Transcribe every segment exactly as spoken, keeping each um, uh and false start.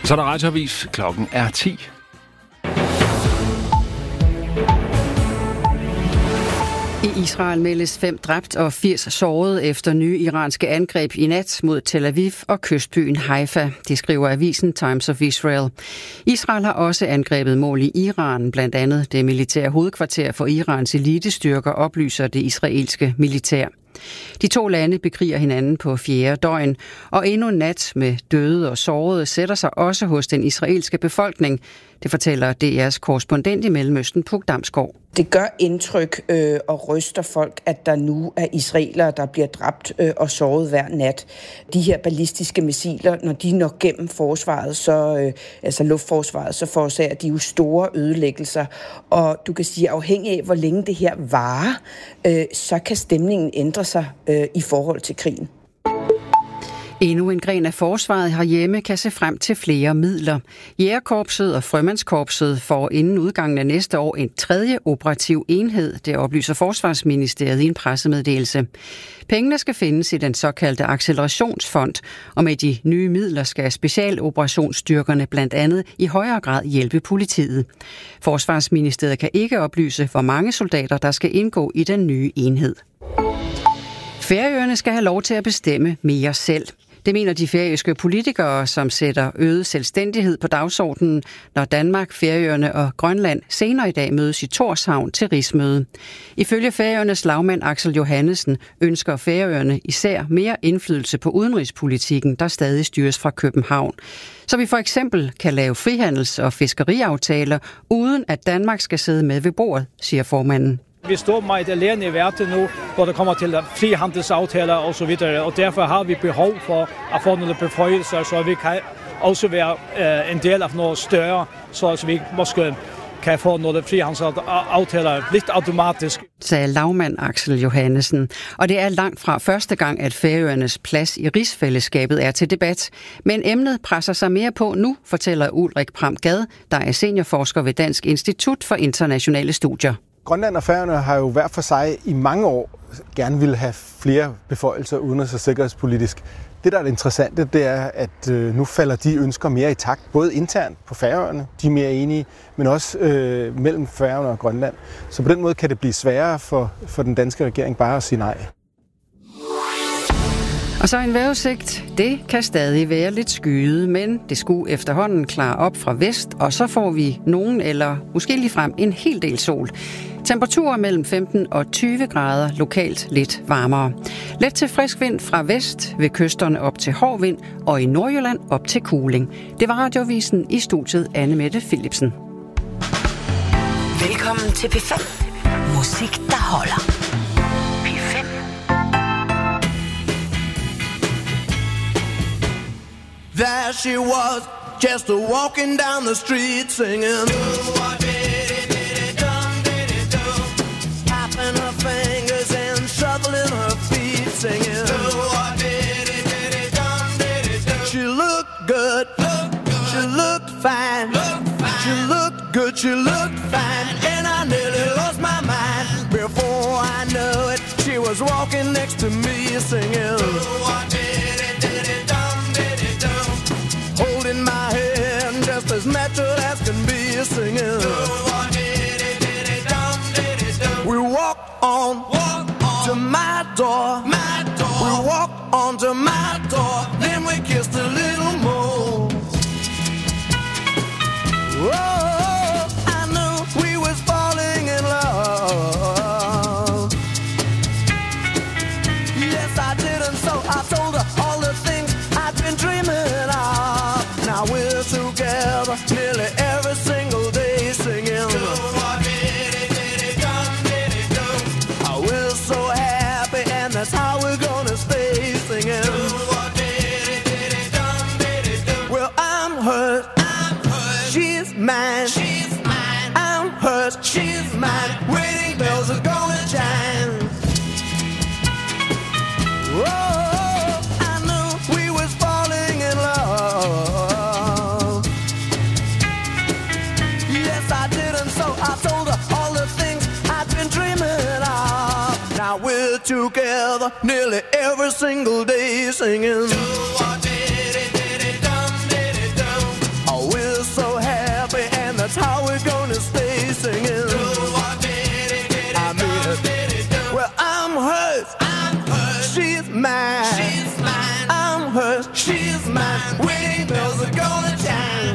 Så er der radioavis. Klokken er ti. I Israel meldes fem dræbt og firs såret efter nye iranske angreb i nat mod Tel Aviv og kystbyen Haifa. Det skriver avisen Times of Israel. Israel har også angrebet mål i Iran, blandt andet det militære hovedkvarter for Irans elitestyrker, oplyser det israelske militær. De to lande bekriger hinanden på fjerde døgn, og endnu en nat med døde og sårede sætter sig også hos den israelske befolkning. Det fortæller D R's korrespondent i Mellemøsten, Puk Damsgaard. Det gør indtryk øh, og ryster folk, at der nu er israelere, der bliver dræbt øh, og såret hver nat. De her ballistiske missiler, når de når gennem forsvaret, så, øh, altså luftforsvaret, så forårsager de jo store ødelæggelser. Og du kan sige, afhængig af, hvor længe det her varer, øh, så kan stemningen ændre sig øh, i forhold til krigen. Endnu en gren af forsvaret herhjemme kan se frem til flere midler. Jægerkorpset og Frømandskorpset får inden udgangen af næste år en tredje operativ enhed, det oplyser Forsvarsministeriet i en pressemeddelelse. Pengene skal findes i den såkaldte accelerationsfond, og med de nye midler skal specialoperationsstyrkerne blandt andet i højere grad hjælpe politiet. Forsvarsministeriet kan ikke oplyse, hvor mange soldater der skal indgå i den nye enhed. Færøerne skal have lov til at bestemme mere selv. Det mener de færøske politikere, som sætter øget selvstændighed på dagsordenen, når Danmark, Færøerne og Grønland senere i dag mødes i Tórshavn til rigsmøde. Ifølge Færøernes lagmand Aksel Johannesen ønsker Færøerne især mere indflydelse på udenrigspolitikken, der stadig styres fra København. Så vi for eksempel kan lave frihandels- og fiskeriaftaler, uden at Danmark skal sidde med ved bordet, siger formanden. Vi står meget alene i verden nu, hvor det kommer til frihandelsaftaler og så videre, og derfor har vi behov for at få nogle beføjelser, så vi kan også være en del af noget større, så vi måske kan få nogle frihandelsaftaler lidt automatisk. Sagde lagmand Aksel Johannesen. Og det er langt fra første gang, at Færøernes plads i rigsfællesskabet er til debat. Men emnet presser sig mere på nu, fortæller Ulrik Pram Gad, der er seniorforsker ved Dansk Institut for Internationale Studier. Grønland og Færøerne har jo hver for sig i mange år gerne ville have flere beføjelser udenrigs- og sikkerhedspolitisk. Det, der er det interessante, det er, at nu falder de ønsker mere i takt, både internt på Færøerne, de er mere enige, men også øh, mellem Færøerne og Grønland. Så på den måde kan det blive sværere for, for den danske regering bare at sige nej. Og så en vejrudsigt. Det kan stadig være lidt skyet, men det skulle efterhånden klare op fra vest, og så får vi nogen eller måske ligefrem en hel del sol. Temperaturer mellem femten og tyve grader, lokalt lidt varmere. Let til frisk vind fra vest, ved kysterne op til hård vind, og i Nordjylland op til kuling. Det var Radiovisen, i studiet Anne Mette Philipsen. Velkommen til P fem. Musik, der holder. P fem. There she was, just a walking down the street singing. Tapping her fingers and shuffling her feet singing. She looked good, she looked fine, she looked good, she looked fine, and I nearly lost my mind. Before I knew it, she was walking next to me singing. Holding my hand just as natural as can be singing. We walk on, walk on to my door. my door. We walk on to my door. Then we kissed a little more. Oh, I knew we was falling in love. Yes, I did, and so I told her all the things I'd been dreaming of. Now we're together nearly every single day singing. We're so happy and that's how we're gonna stay singing. Well, I'm hers, I'm hers. She's mine, she's mine. I'm hers, she's mine. Wedding bells are gonna chime. Oh, I knew we was falling in love. Yes, I did, and so I told her all the things I've been dreaming of. Now we're together nearly every single day singing. singing. I mean it. Well, I'm hers. She's mine. I'm hers. She's mine. Wedding bells are gonna chime.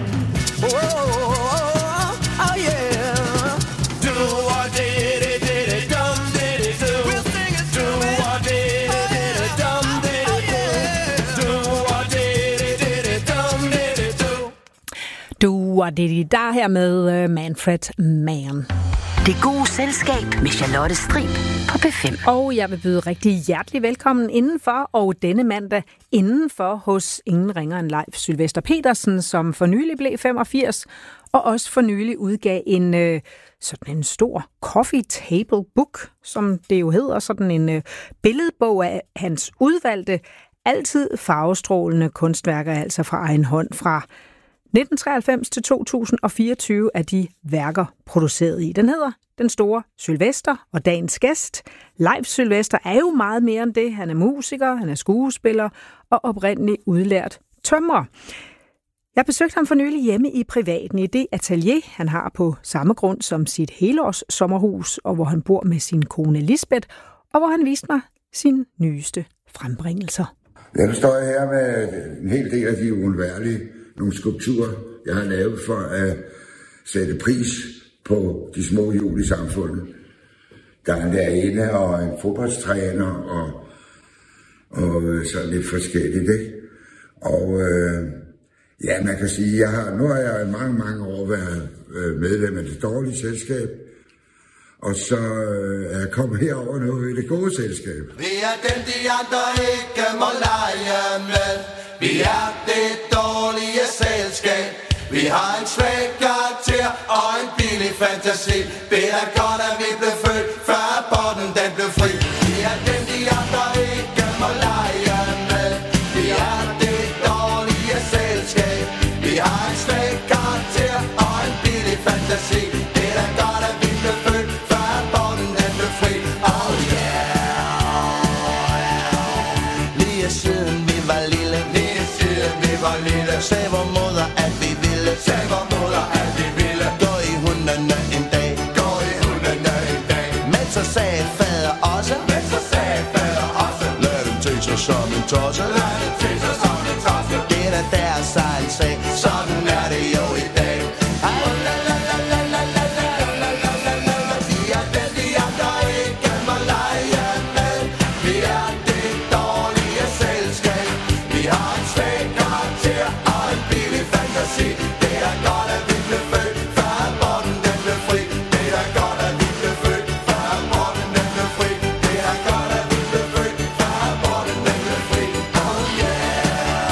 Oh, oh yeah. Do what did it, did it, dum did it do. We'll sing it. Do what did it, did it, dum did it do. Do what did it, did it, dum did it do. Du og det der her med uh, Manfred Mann. Det gode selskab med Charlotte Strib på P fem. Og jeg vil byde rigtig hjertelig velkommen indenfor, og denne mandag indenfor hos ingen ringer end Leif Sylvester Petersen, som for nylig blev femogfirs, og også for nylig udgav en, øh, sådan en stor coffee table book, som det jo hedder, sådan en øh, billedbog af hans udvalgte, altid farvestrålende kunstværker, altså fra egen hånd fra nitten treoghalvfems til to tusind og fireogtyve er de værker produceret i. Den hedder Den Store Sylvester, og dagens gæst, Leif Sylvester, er jo meget mere end det. Han er musiker, han er skuespiller og oprindeligt udlært tømrer. Jeg besøgte ham for nylig hjemme i privaten i det atelier, han har på samme grund som sit helårs sommerhus, og hvor han bor med sin kone Lisbeth, og hvor han viste mig sine nyeste frembringelser. Ja, nu står jeg her med en hel del af de uundværlige, nogle skulpturer, jeg har lavet for at sætte pris på de små hjul i samfundet. Der er en lærerinde og en fodboldstræner og, og sådan lidt forskelligt, ikke? Og øh, ja, man kan sige, jeg har, nu har jeg i mange, mange år været medlem af Det Dårlige Selskab, og så øh, er jeg kommet herover nu i Det Gode Selskab. Vi er dem, de andre ikke må lege med. Vi er Det Dårlige Selskab. Vi har en svag karakter og en billig fantasi. Det er godt, at vi blev født, før aborten den blev fri. Vi er dem, de andre ikke må lege med. Vi er Det Dårlige Selskab. Vi har en svag karakter og en billig fantasi. Det er godt, at vi blev født, før aborten den blev fri. Oh yeah, lige siden vi var lille, lige siden vi var lille, sagde vor moder, at vi ville, sagde vor moder, at vi ville gå i hundene en dag, gå i hundene en dag. Men så sagde fader også, men så sagde fader også, lad dem til sig som en tosse, lad dem til sig som en tosse. Det er deres egen sag, sådan er det jo i dag. Vi er dem, de andre ikke må lege med. Vi er Det Dårlige Selskab. Vi har en svag karakter og en billig fantasi. Det er godt, at vi blev født, før aborten den blev fri. Det er godt, at vi blev født, før aborten den blev fri. Det er godt, at vi blev født, før aborten den blev fri. Oh yeah.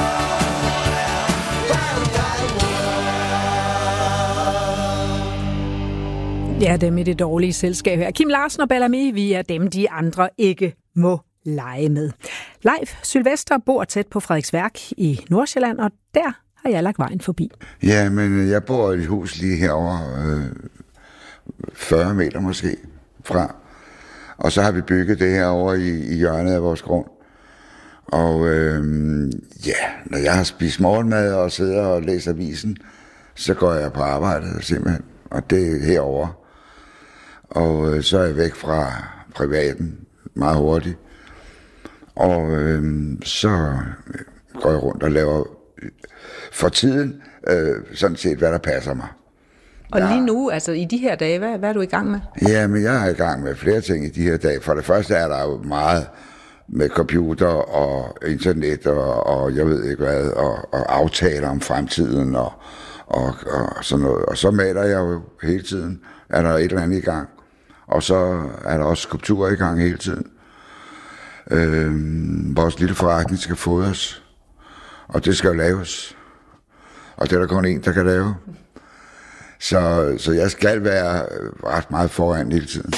Ja, dem i Det Dårlige Selskab her. Kim Larsen og Bellamy, vi er dem, de andre ikke må lege med. Leif Sylvester bor tæt på Frederiksværk i Nordsjælland, og der har jeg lagt vejen forbi. Ja, men jeg bor i et hus lige herovre, øh, fyrre meter måske fra. Og så har vi bygget det her over i, i hjørnet af vores grund. Og øh, ja, når jeg har spist morgenmad og sidder og læser avisen, så går jeg på arbejdet simpelthen. Og det er herovre. Og øh, så er jeg væk fra privaten meget hurtigt. Og øh, så går jeg rundt og laver for tiden øh, sådan set, hvad der passer mig. Og lige nu, altså i de her dage, hvad, hvad er du i gang med? Ja, men jeg er i gang med flere ting i de her dage. For det første er der jo meget med computer og internet og, og jeg ved ikke hvad, og, og aftaler om fremtiden og, og, og sådan noget. Og så maler jeg jo hele tiden. Er der et eller andet i gang. Og så er der også skulpturer i gang hele tiden. Øh, vores lille forretning skal fodres. Og det skal jo laves. Og det er der kun en, der kan lave. Så, så jeg skal være ret meget foran hele tiden.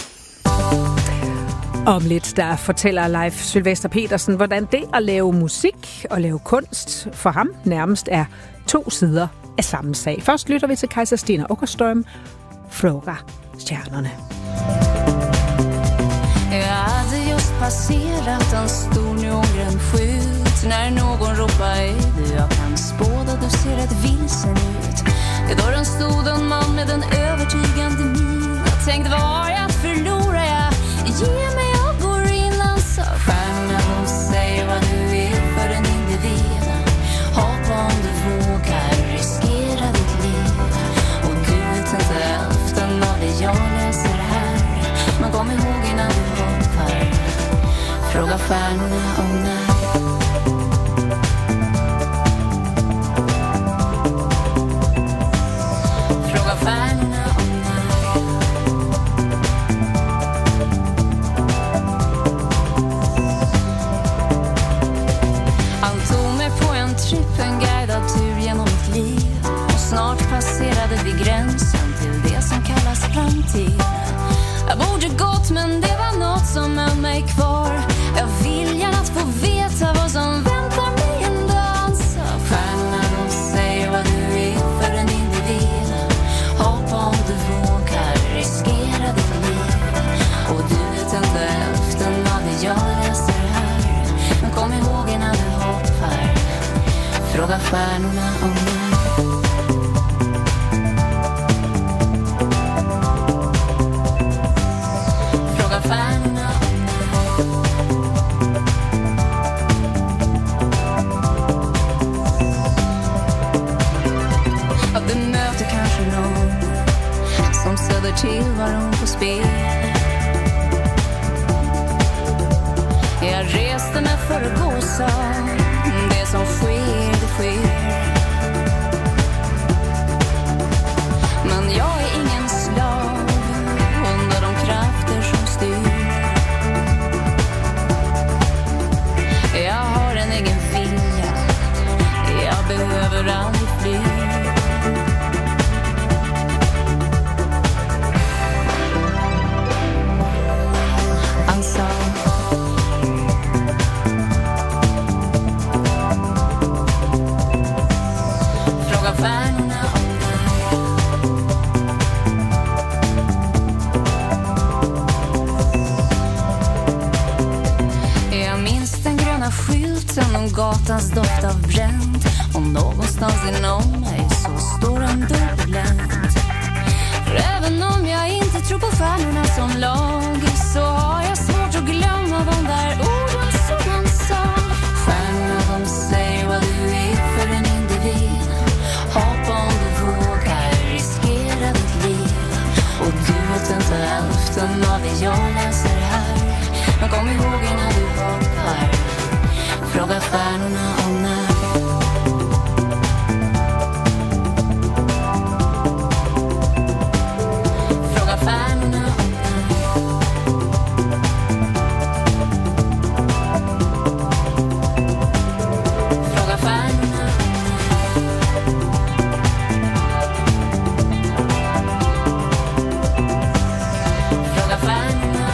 Om lidt, der fortæller Leif Sylvester Petersen, hvordan det at lave musik og lave kunst for ham nærmest er to sider af samme sag. Først lytter vi til Kajsa Stina Åkerström, Fråga stjärnorna. Jag hade just passerat en stor neongrön skylt när någon ropade ej, jag kan spåda, du ser rätt vilsen ut. I dörren stod en man med en övertygande min. tänkt var jag att förlora jag. Ge mig och går innan så. Stjärnorna de säger vad du är för en individ. Hoppa om du vågar, riskera ditt liv. Och du vet inte hälften av det jag läser här. Men kom ihåg innan du hoppar, fråga stjärnorna om när. Fråga stjärnorna om när. Han tog mig på en tripp, en guidad tur genom mitt liv. Och snart passerade vi gränsen till det som kallas framtid. Jag borde gått men det var något som höll mig kvar. Jag vill gärna att få veta vad som väntar mig en dag. Så stjärnorna de säger vad du är för en individ. Hoppa om du vågar, riskera ditt liv. Och du vet inte hälften av det jag läser här. Men kom ihåg innan du hoppar, fråga stjärnorna om när. Fråga stjärnorna om när. Ja, du möter kanske någon som söder till var hon på spel. Jag reste mig för att gå så. Det som sker, det sker. Men jag är ingen slav under de krafter som styr. Jag har en egen vilja, jag behöver aldrig fly. Han sa fråga stjärnorna om när. Jag minns den gröna skylten om gatans doft av bränd. Och någonstans inom mig så står en dörr på glänt. För även om jag inte tror på stjärnorna som lag, så har jag svårt att glömma de där orden som han sa. Stjärnorna de säger vad du är för en individ. Hoppa om du vågar, riskera ditt liv. Och du vet inte hälften av det jag läser här. Men kom ihåg innan du hoppar, fråga stjärnorna om när. Fråga stjärnorna om när. Fråga stjärnorna om när. Fråga stjärnorna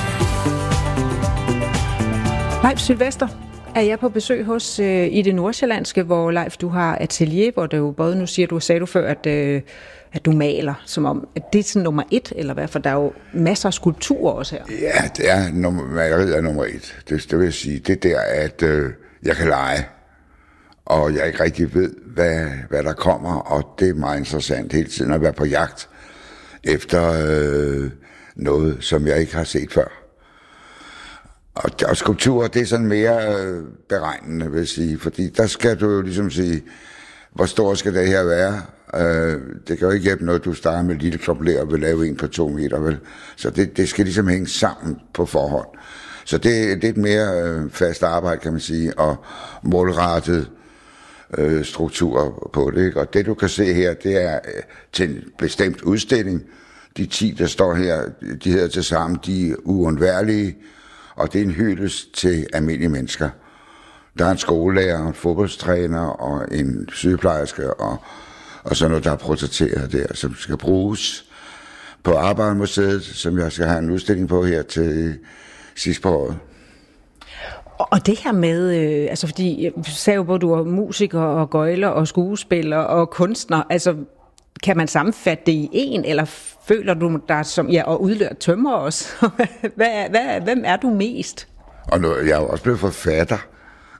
om när. Leif Sylvester, er jeg på besøg hos øh, i det nordsjællandske, hvor Leif, du har atelier, hvor du både nu siger du, sagde du før, at, øh, at du maler, som om, at det er sådan nummer et, eller hvad, for der er jo masser af skulpturer også her. Ja, det er nummer, maleriet er nummer et. Det, det vil jeg sige, det der, at øh, jeg kan lege, og jeg ikke rigtig ved, hvad, hvad der kommer, og det er meget interessant hele tiden at være på jagt efter øh, noget, som jeg ikke har set før. Og, og skulpturer, det er sådan mere øh, beregnende, vil jeg sige, fordi der skal du jo ligesom sige, hvor stor skal det her være? Øh, det kan jo ikke hjælpe noget, du starter med et lille klopler og vil lave en på to meter, vel? Så det, det skal ligesom hænge sammen på forhånd. Så det er lidt mere øh, fast arbejde, kan man sige, og målrettet øh, struktur på det, ikke? Og det du kan se her, det er øh, til en bestemt udstilling. De ti, der står her, de hedder til sammen, de er uundværlige, og det er en hyldest til almindelige mennesker. Der er en skolelærer, en fodboldstræner og en sygeplejerske og, og sådan noget, der er portrætteret der, som skal bruges på Arbejdermuseet, som jeg skal have en udstilling på her til sidst på året. Og det her med, øh, altså fordi jeg sagde jo både, du er musiker og gøjler og skuespiller og kunstner, altså kan man sammenfatte det i en, eller føler du dig som, ja, og udlært tømmer også? hvad, hvad, hvem er du mest? Og nu, jeg er jo også blevet forfatter.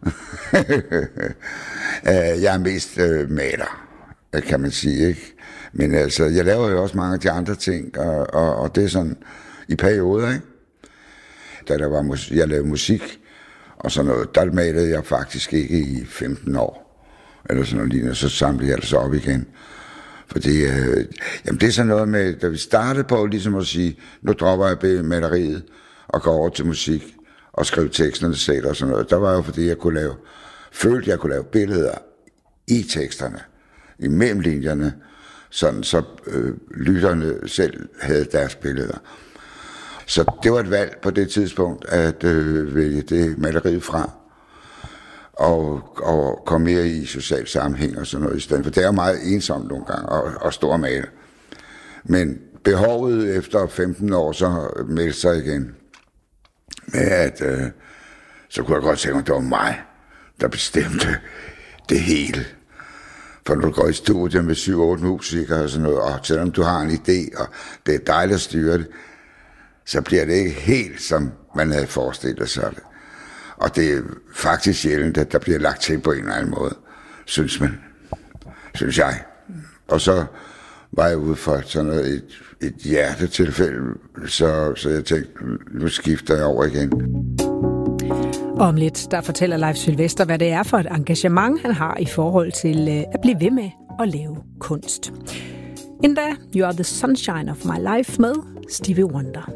Jeg er mest øh, maler, kan man sige, ikke? Men altså, jeg laver jo også mange af de andre ting, og, og, og det er sådan i perioder, ikke? Da der var musik, jeg lavede musik og sådan noget, der malede jeg faktisk ikke i femten år, eller sådan noget lignende, så samlede jeg det så op igen. Fordi, øh, jamen det er sådan noget med, da vi startede på ligesom at sige, nu dropper jeg maleriet og går over til musik og skrive teksterne selv og sådan noget. Der var jo fordi, jeg kunne lave, følte jeg kunne lave billeder i teksterne, imellem linjerne, sådan så øh, lytterne selv havde deres billeder. Så det var et valg på det tidspunkt, at øh, vælge det maleriet fra, og, og komme mere i social sammenhæng og sådan noget i stedet. For det er jo meget ensomt nogle gange at, at stå og male. Men behovet efter femten år, så meldte sig igen med, at øh, så kunne jeg godt tænke mig, at det var mig, der bestemte det hele. For når du går i studiet med syv otte musikere og sådan noget, og selvom du har en idé, og det er dig, der styrer det, så bliver det ikke helt, som man havde forestillet sig det. Og det er faktisk sjældent, at der bliver lagt til på en eller anden måde, synes man. Synes jeg. Og så var jeg ude for sådan noget, et, et hjertetilfælde, så, så jeg tænkte, nu skifter jeg over igen. Om lidt, der fortæller Leif Sylvester, hvad det er for et engagement, han har i forhold til at blive ved med at lave kunst. Endda, You Are the Sunshine of My Life med Stevie Wonder.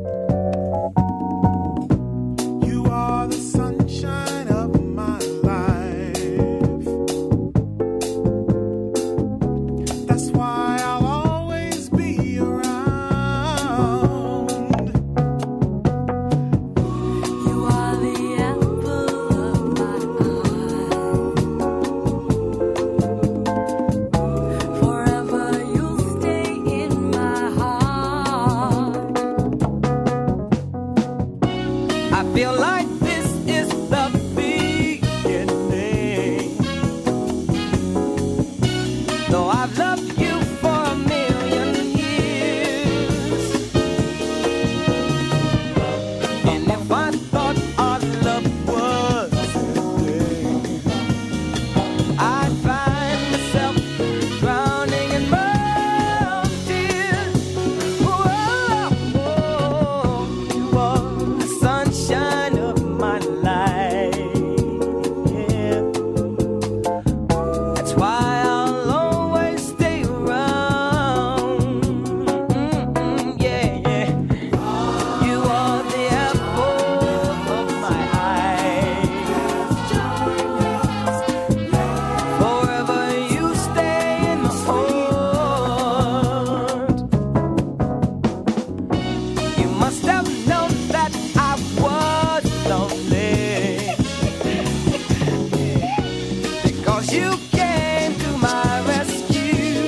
You are the sunshine of my life. That's why I'll always be around. You are the apple of my eye. Forever you'll stay in my heart. I feel like this is the beginning. Though I've loved you for a million years, and if I thought our love was ending, I'd find myself drowning in my own tears. Whoa, whoa, you are the sunshine of my life. Yeah. That's why I'll always stay around. Mm-mm, yeah, yeah. You are the apple of my eye. Forever you stay in my heart. You must have known that I was lonely, because you came to my rescue.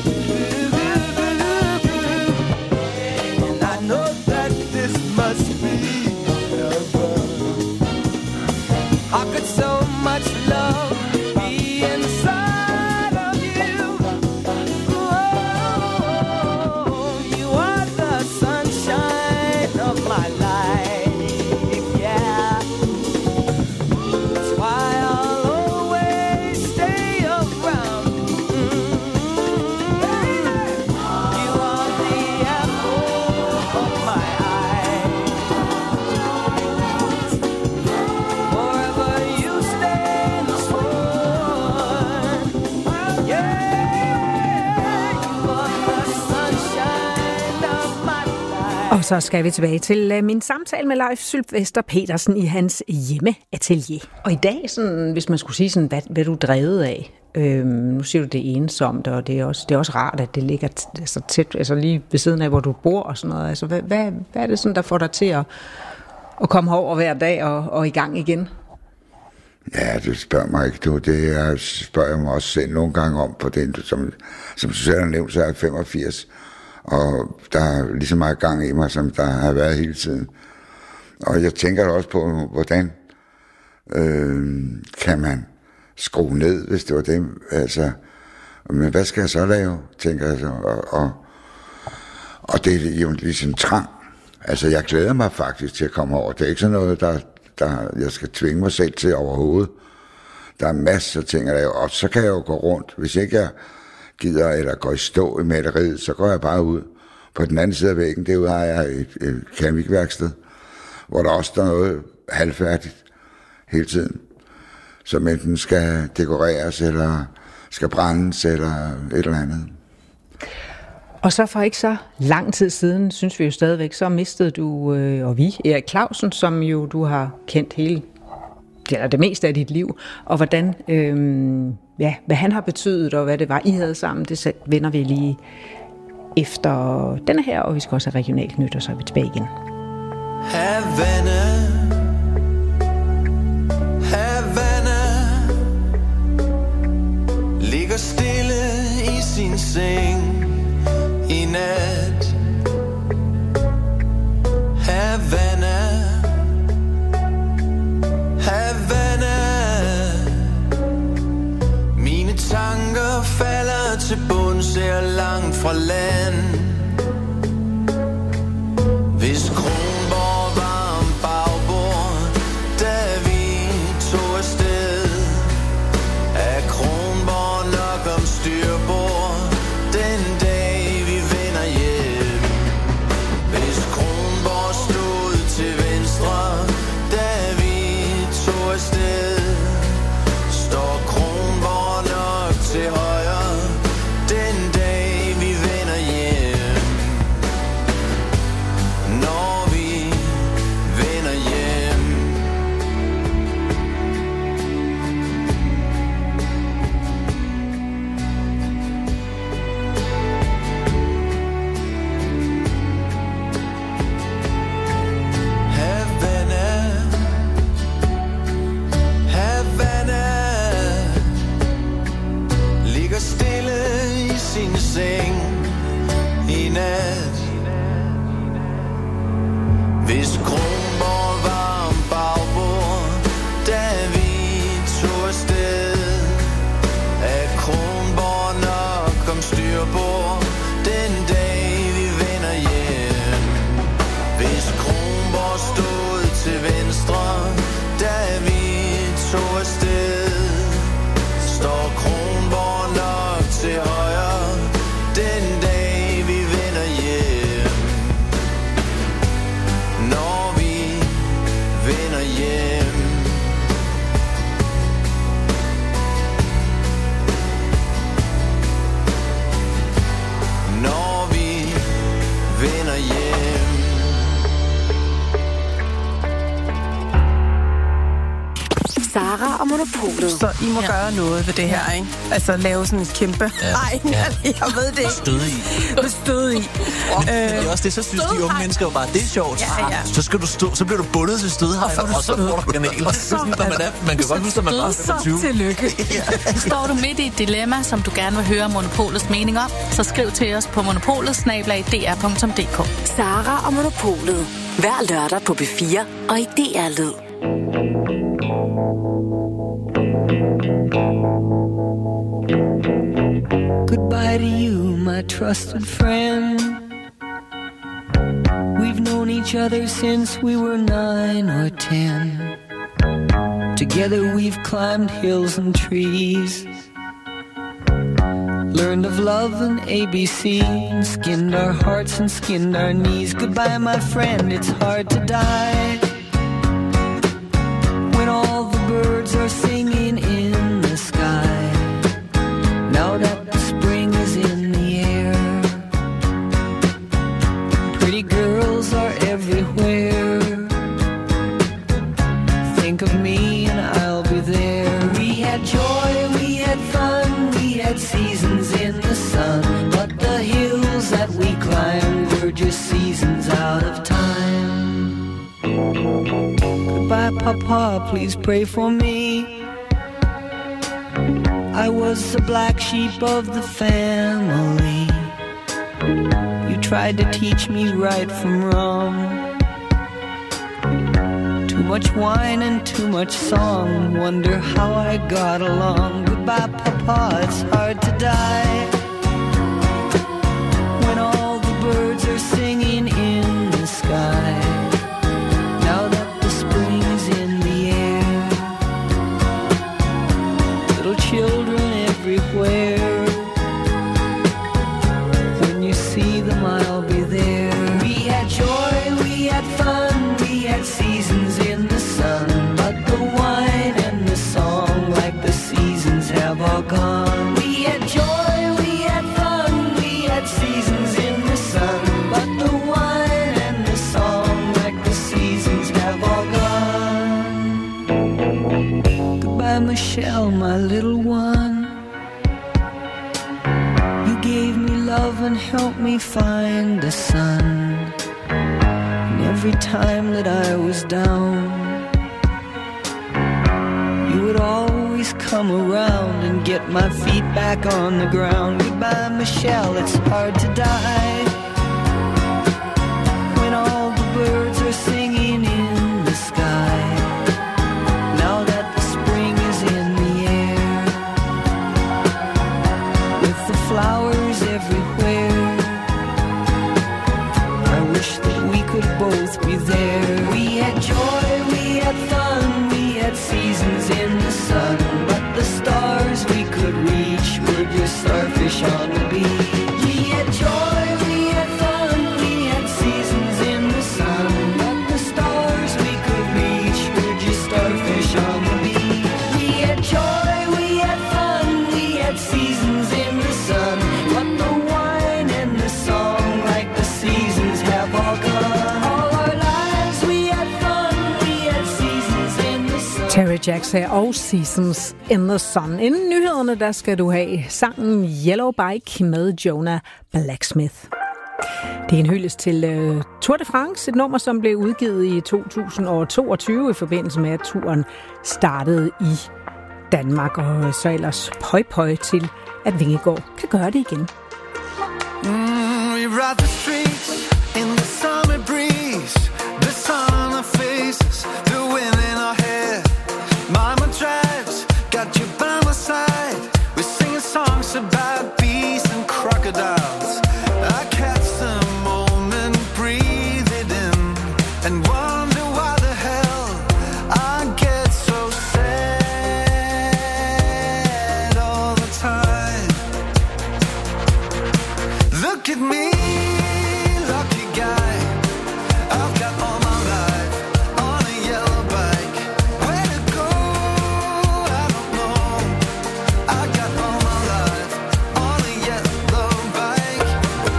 And I know that this must be heaven. How could so much love be inside of you? Oh, you are the sunshine of my life, yeah. That's why I'll always stay around. Mm-hmm. You are the apple of my eye. Forever you stay in the sun. Yeah, you are the sunshine of my life. Og så skal vi tilbage til uh, min samtale med Leif Sylvester Petersen i hans hjemmeatelier. Og i dag, sådan, hvis man skulle sige, sådan, hvad, hvad du er drevet af, øhm, nu siger du, det er ensomt, og det er også, det er også rart, at det ligger t- altså tæt, altså lige ved siden af, hvor du bor og sådan noget. Altså, hvad, hvad, hvad er det, sådan, der får dig til at, at komme herover hver dag og, og i gang igen? Ja, det spørger mig ikke, du. Det er, spørger jeg mig også selv nogle gange om, på den, som, som du selv har nævnt, så er jeg femogfirs. Og der er lige så meget gang i mig, som der har været hele tiden. Og jeg tænker også på, hvordan øh, kan man skrue ned, hvis det var det. Altså, men hvad skal jeg så lave, tænker jeg så. Og, og, og det er jo ligesom trang. Altså, jeg glæder mig faktisk til at komme over. Det er ikke sådan noget, der, der jeg skal tvinge mig selv til overhovedet. Der er masser af ting at lave, og så kan jeg jo gå rundt. Hvis ikke jeg gider eller går i stå i maleriet, så går jeg bare ud. På den anden side af væggen, derude har jeg et, et keramikværksted, hvor der også står noget halvfærdigt hele tiden, som enten skal dekoreres, eller skal brændes, eller et eller andet. Og så for ikke så lang tid siden, synes vi jo stadigvæk, så mistede du, øh, og vi, Erik Clausen, som jo du har kendt hele, eller det meste af dit liv, og hvordan, øh, ja, hvad han har betydet, og hvad det var, I havde sammen, det vender vi lige efter denne her, og vi skal også have regionalt nyt, og så er vi tilbage igen. Havana, Havana, ligger stille i sin seng i nat. Havana, Havana, mine tanker falder til bunds her langt fra land. Hvis Kronborg var en bagbord, da vi tog afsted, er Kronborg nok om styrbord den dag vi vender hjem. Hvis Kronborg stod til venstre, da vi tog afsted, står Kronborg nok til højre den dag vi vender hjem. Når vi vender hjem. Havana, Havana, ligger stille i sin seng i nat. Hvis Kronborg var en bagbord, da vi tog afsted, er Kronborg nok om styrbord den dag vi vender hjem. Hvis Kronborg stod til venstre, da vi tog afsted, står Kronborg nok til højre den dag vi vender hjem. Når vi vender hjem. Når vi vender hjem. Sara og Monopolet. Så I må ja. gøre noget ved det her, ikke? Altså lave sådan et kæmpe... Nej, ja. jeg ved det ikke. Støde i. Støde i. Øh, det er også det, så synes de unge mennesker jo bare, det er sjovt. Ja, ja. Så, skal du stå, så bliver du bundet til stødhegn, og, og så får du kanaler. Så, man, er, man kan godt huske, at man bare er femogtyve. Tillykke. Ja. Står du midt i et dilemma, som du gerne vil høre Monopolets mening om, så skriv til os på monopolet snabel-a d r punktum d k. Sara og Monopolet. Hver lørdag på B fire og i D R-lyd. Goodbye to you, my trusted friend. We've known each other since we were nine or ten. Together we've climbed hills and trees, learned of love and A B C, and skinned our hearts and skinned our knees. Goodbye, my friend, it's hard to die when all the birds are singing in the sky. Now that the spring is in the air, pretty girls are everywhere. Think of me and I'll be there. We had joy, we had fun, we had seasons in the sun, but the hills that we climbed were just seasons out of time. Goodbye, Papa, please pray for me. I was the black sheep of the family. You tried to teach me right from wrong. Too much wine and too much song. Wonder how I got along. Goodbye, Papa, it's hard to die when all the birds are singing in the sky. Now that the spring is in the air, little children everywhere Goodbye, Michelle, my little one. You gave me love and helped me find the sun. And every time that I was down, you would always come around and get my feet back on the ground. Goodbye, Michelle, it's hard to die when all the birds are singing in the sky. Now that the spring is in the air, with the flowers everywhere, I wish that we could both be there. We had joy, we had fun, we had seasons in the sun, but the stars we could reach were just starfish on the beach. We had joy, we had fun, we had seasons in the sun, but the stars we could reach were just starfish on the beach. We had joy, we had fun, we had seasons in the sun, but the wine and the song, like the seasons, have all gone. All our lives we had fun, we had seasons in the sun. Terry Jacks her og Seasons in the Sun. Inden nyhederne, der skal du have sangen Yellow Bike med Jonah Blacksmith. Det er en hyldest til uh, Tour de France, et nummer, som blev udgivet i to tusind toogtyve i forbindelse med, at turen startede i Danmark. Og så ellers pøj pøj til, at Vingegaard kan gøre det igen. Mm, we ride the streets in the summer breeze, the sun on our faces, the wind in our hair. Mama drives, got you by my side. We're singing songs about bees and crocodiles. I catch the moment, breathe it in, and wonder why the hell I get so sad all the time. Look at me, lucky guy. I've got all my life on a yellow bike. Where to go, I don't know. I got all my life on a yellow bike.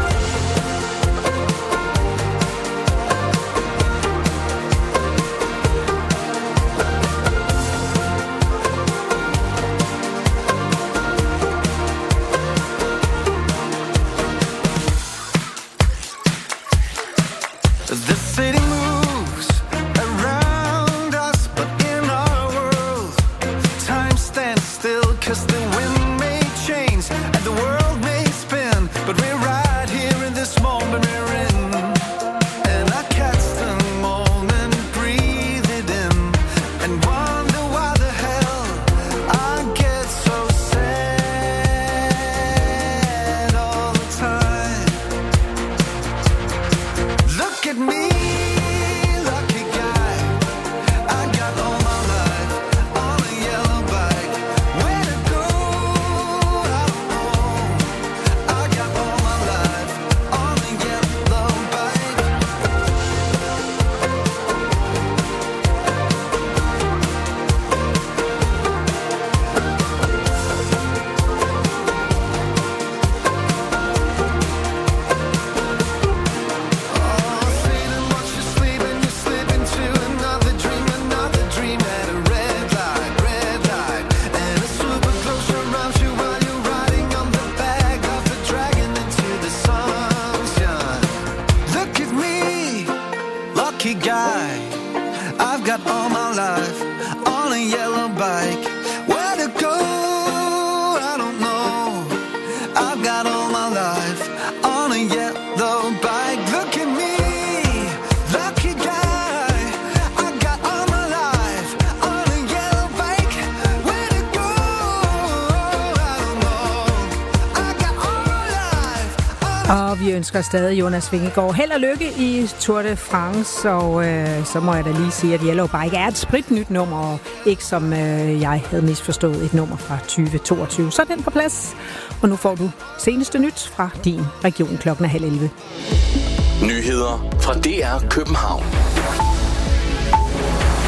The city moves around us, but in our world, time stands still, 'cause the wind may change and the world may spin, but we're right here in this moment we're in. And I catch the moment, breathe it in, and wonder why the hell I get so sad all the time. Look at me, lucky guy. I got all my life on a yellow bike. Where to go, I don't know. I got all my life on a yellow bike. Sleeping, watch you sleeping, you slip into another dream, another dream at a red light, red light, and a super close around you while you're riding on the back of a dragon into the sunshine. Look at me, lucky guy. I've got all my life on a yellow bike. Where to go, I don't know. I've got all my life on a yellow bike. Look at me, lucky guy. I got all my life on a yellow bike. Where to go, I don't know. I got all my life on a Og vi ønsker stadig Jonas Vingegaard held og lykke i Tour de France, og øh, så må jeg da lige sige, at Yellow Bike er et spritnyt nummer, og ikke som øh, jeg havde misforstået et nummer fra tyve toogtyve. Så er den på plads, og nu får du seneste nyt fra din region klokken halv elleve. Nyheder fra D R København.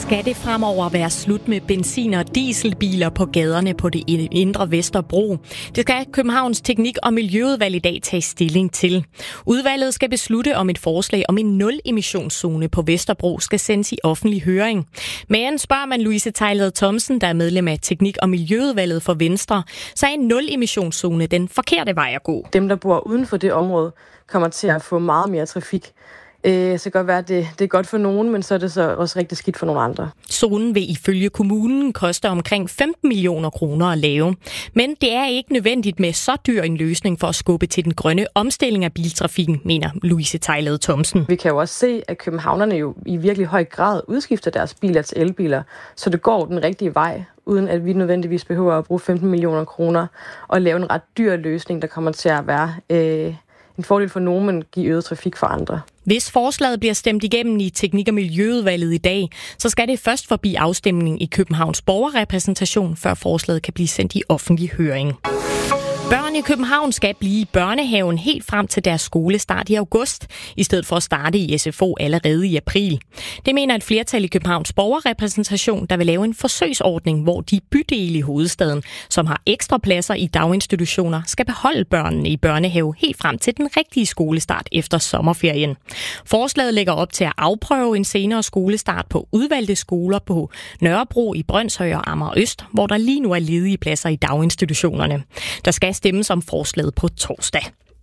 skal det fremover være slut med benzin- og dieselbiler på gaderne på det indre Vesterbro. Det skal Københavns Teknik- og Miljøudvalg i dag tage stilling til. Udvalget skal beslutte om et forslag om en nul-emissionszone på Vesterbro skal sendes i offentlig høring. Men spørger man Louise Tejlede Thomsen, der er medlem af Teknik- og Miljøudvalget for Venstre, så er en nul-emissionszone den forkerte vej at gå. Dem, der bor uden for det område, kommer til at få meget mere trafik. Så kan godt være, at det, det er godt for nogen, men så er det så også rigtig skidt for nogle andre. Zonen vil ifølge kommunen koste omkring femten millioner kroner at lave. Men det er ikke nødvendigt med så dyr en løsning for at skubbe til den grønne omstilling af biltrafikken, mener Louise Tejlede Thomsen. Vi kan jo også se, at københavnerne jo i virkelig høj grad udskifter deres biler til elbiler, så det går den rigtige vej, uden at vi nødvendigvis behøver at bruge femten millioner kroner og lave en ret dyr løsning, der kommer til at være øh, en fordel for nogen, men give øget trafik for andre. Hvis forslaget bliver stemt igennem i Teknik- og Miljøudvalget i dag, så skal det først forbi afstemningen i Københavns borgerrepræsentation, før forslaget kan blive sendt i offentlig høring. Børn i København skal blive i børnehaven helt frem til deres skolestart i august, i stedet for at starte i S F O allerede i april. Det mener et flertal i Københavns borgerrepræsentation, der vil lave en forsøgsordning, hvor de bydele i hovedstaden, som har ekstra pladser i daginstitutioner, skal beholde børnene i børnehave helt frem til den rigtige skolestart efter sommerferien. Forslaget lægger op til at afprøve en senere skolestart på udvalgte skoler på Nørrebro, i Brønshøj og Amager Øst, hvor der lige nu er ledige pladser i daginstitutionerne. Der skal stemmes om forslaget på torsdag.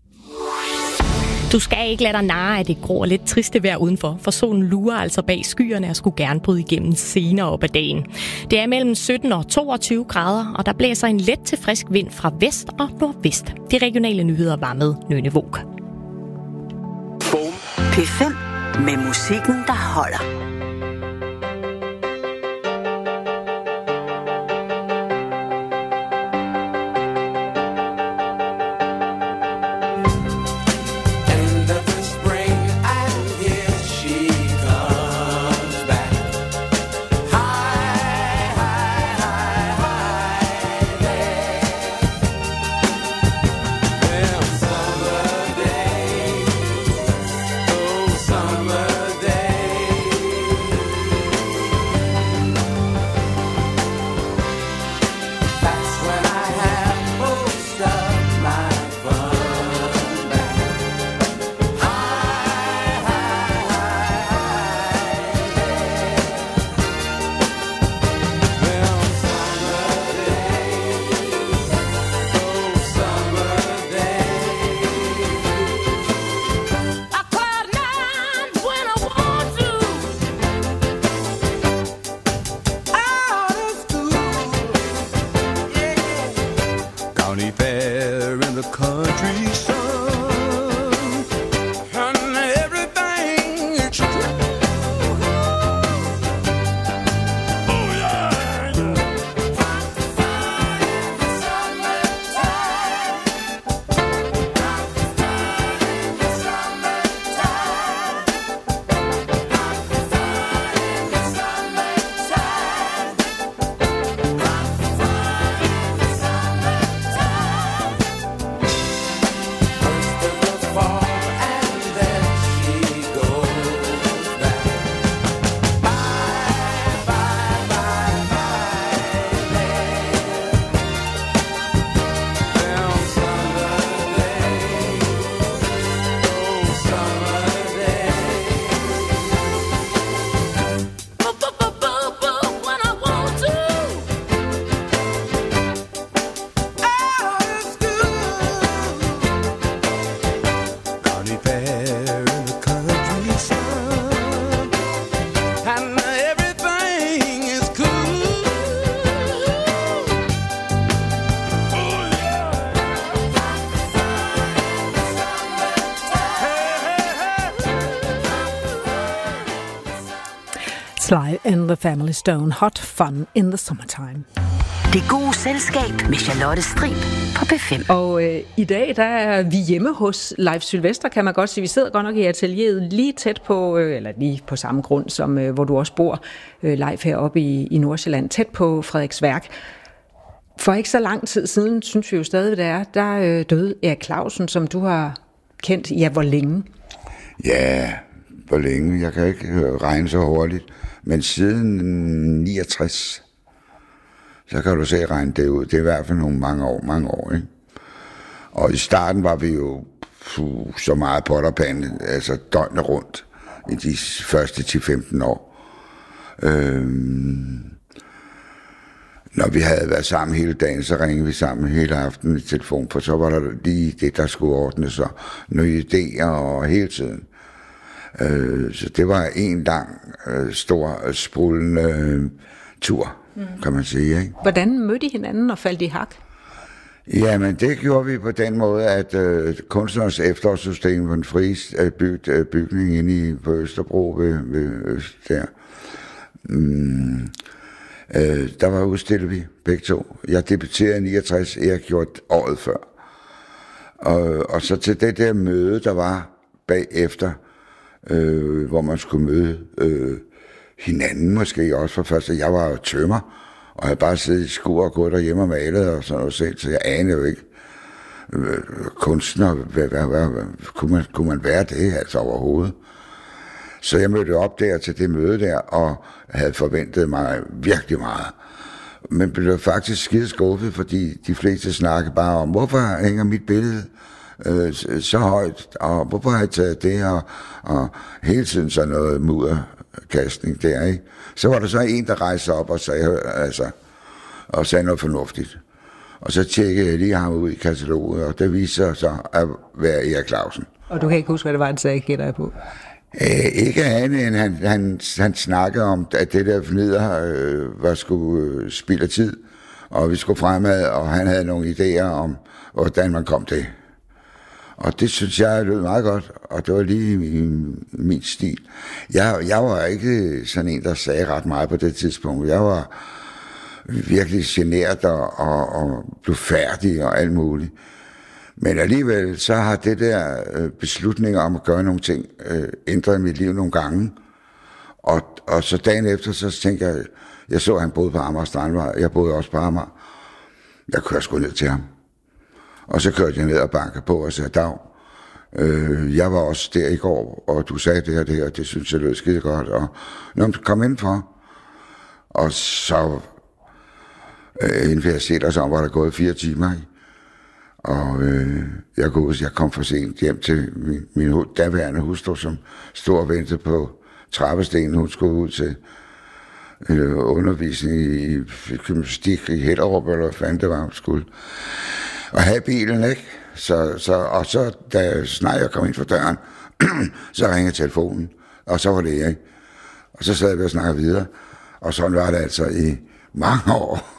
Du skal ikke lade dig narre af det grå og lidt triste vejr udenfor, for solen lurer altså bag skyerne og skulle gerne bryde igennem senere op ad dagen. Det er mellem sytten og toogtyve grader, og der blæser en let til frisk vind fra vest og nordvest. De regionale nyheder var med Nøgne Våg. P fem med musikken, der holder. Sly and the Family Stone, Hot Fun in the Summertime. Det gode selskab med Charlotte Strib på P fem. Og øh, i dag der er vi hjemme hos Leif Sylvester, kan man godt sige. Vi sidder godt nok i atelieret lige tæt på, øh, eller lige på samme grund, som øh, hvor du også bor, øh, Leif, heroppe i, i Nordsjælland, tæt på Frederiksværk. For ikke så lang tid siden, synes vi jo stadig, det er, der øh, døde Erik Clausen, som du har kendt, ja, hvor længe? Ja, hvor længe? Jeg kan ikke regne så hurtigt. Men siden niogtres, så kan du se regne det ud. Det er i hvert fald nogle mange år, mange år, ikke? Og i starten var vi jo puh, så meget potterpande, altså døgnet rundt i de første ti til femten år. Øhm, når vi havde været sammen hele dagen, så ringede vi sammen hele aftenen i telefon, for så var der lige det, der skulle ordnes, og nye idéer og hele tiden. Øh, så det var en lang, øh, stor, sprudlende øh, tur, mm. kan man sige. Ikke? Hvordan mødte I hinanden og faldt I hak? Jamen, det gjorde vi på den måde, at øh, Kunstnernes Efterårssystem var en fri øh, byg, øh, bygning inde i, på Østerbro ved, ved Øst der. Mm, øh, der var udstillet vi begge to. Jeg debuterede i niogtres, jeg gjorde året før. Og, og så til det der møde, der var bagefter, øh, hvor man skulle møde øh, hinanden måske også for først. Jeg var jo tømmer, og jeg bare siddet i skur og gået derhjemme og malet og sådan noget selv, så jeg anede jo ikke øh, kunstner, hvad, hvad, hvad, hvad, kunne, man, kunne man være det altså overhovedet. Så jeg mødte op der til det møde der, og havde forventet mig virkelig meget. Men blev faktisk skide skuffet, fordi de fleste snakkede bare om, hvorfor hænger mit billede øh, så højt, og hvorfor har jeg taget det, og, og hele tiden sådan noget mudderkastning der, ikke? Så var der så en, der rejste op og sagde, altså, og sagde noget fornuftigt. Og så tjekkede jeg lige ham ud i kataloget, og det viste sig så at være Erik Clausen. Og du kan ikke huske, hvad det var, han sagde, gætter jeg på? Æh, ikke andet end han, han, han snakkede om, at det der fornider øh, var sgu øh, spild af tid, og vi skulle fremad, og han havde nogle idéer om, hvordan man kom til. Og det synes jeg lød meget godt, og det var lige min, min stil. Jeg, jeg var ikke sådan en, der sagde ret meget på det tidspunkt. Jeg var virkelig genert og, og, og blev færdig og alt muligt. Men alligevel så har det der øh, beslutning om at gøre nogle ting øh, ændret mit liv nogle gange. Og, og så dagen efter, så tænker jeg, jeg så, at han boede på Amager Strandvej. Jeg boede også på Amager. Jeg kørte sgu ned til ham. Og så kørte jeg ned og bankede på og sagde, Dag, øh, jeg var også der i går, og du sagde det her, det her, det synes jeg lød skide godt. Og når man kom ind for, og så øh, inden jeg set os om, var der gået fire timer, ikke? Og øh, jeg, kunne, jeg kom for sent hjem til min, min daværende hustru, som stod og ventede på trappestenen. Hun skulle ud til øh, undervisning i, i gymnastik i Hellerup, eller hvad fanden det var, hun skulle. Og have bilen, ikke? Så, så, og så, da snart jeg kom ind for døren, så ringede telefonen, og så var det jeg. Og så sad vi og snakkede videre, og sådan var det altså i mange år.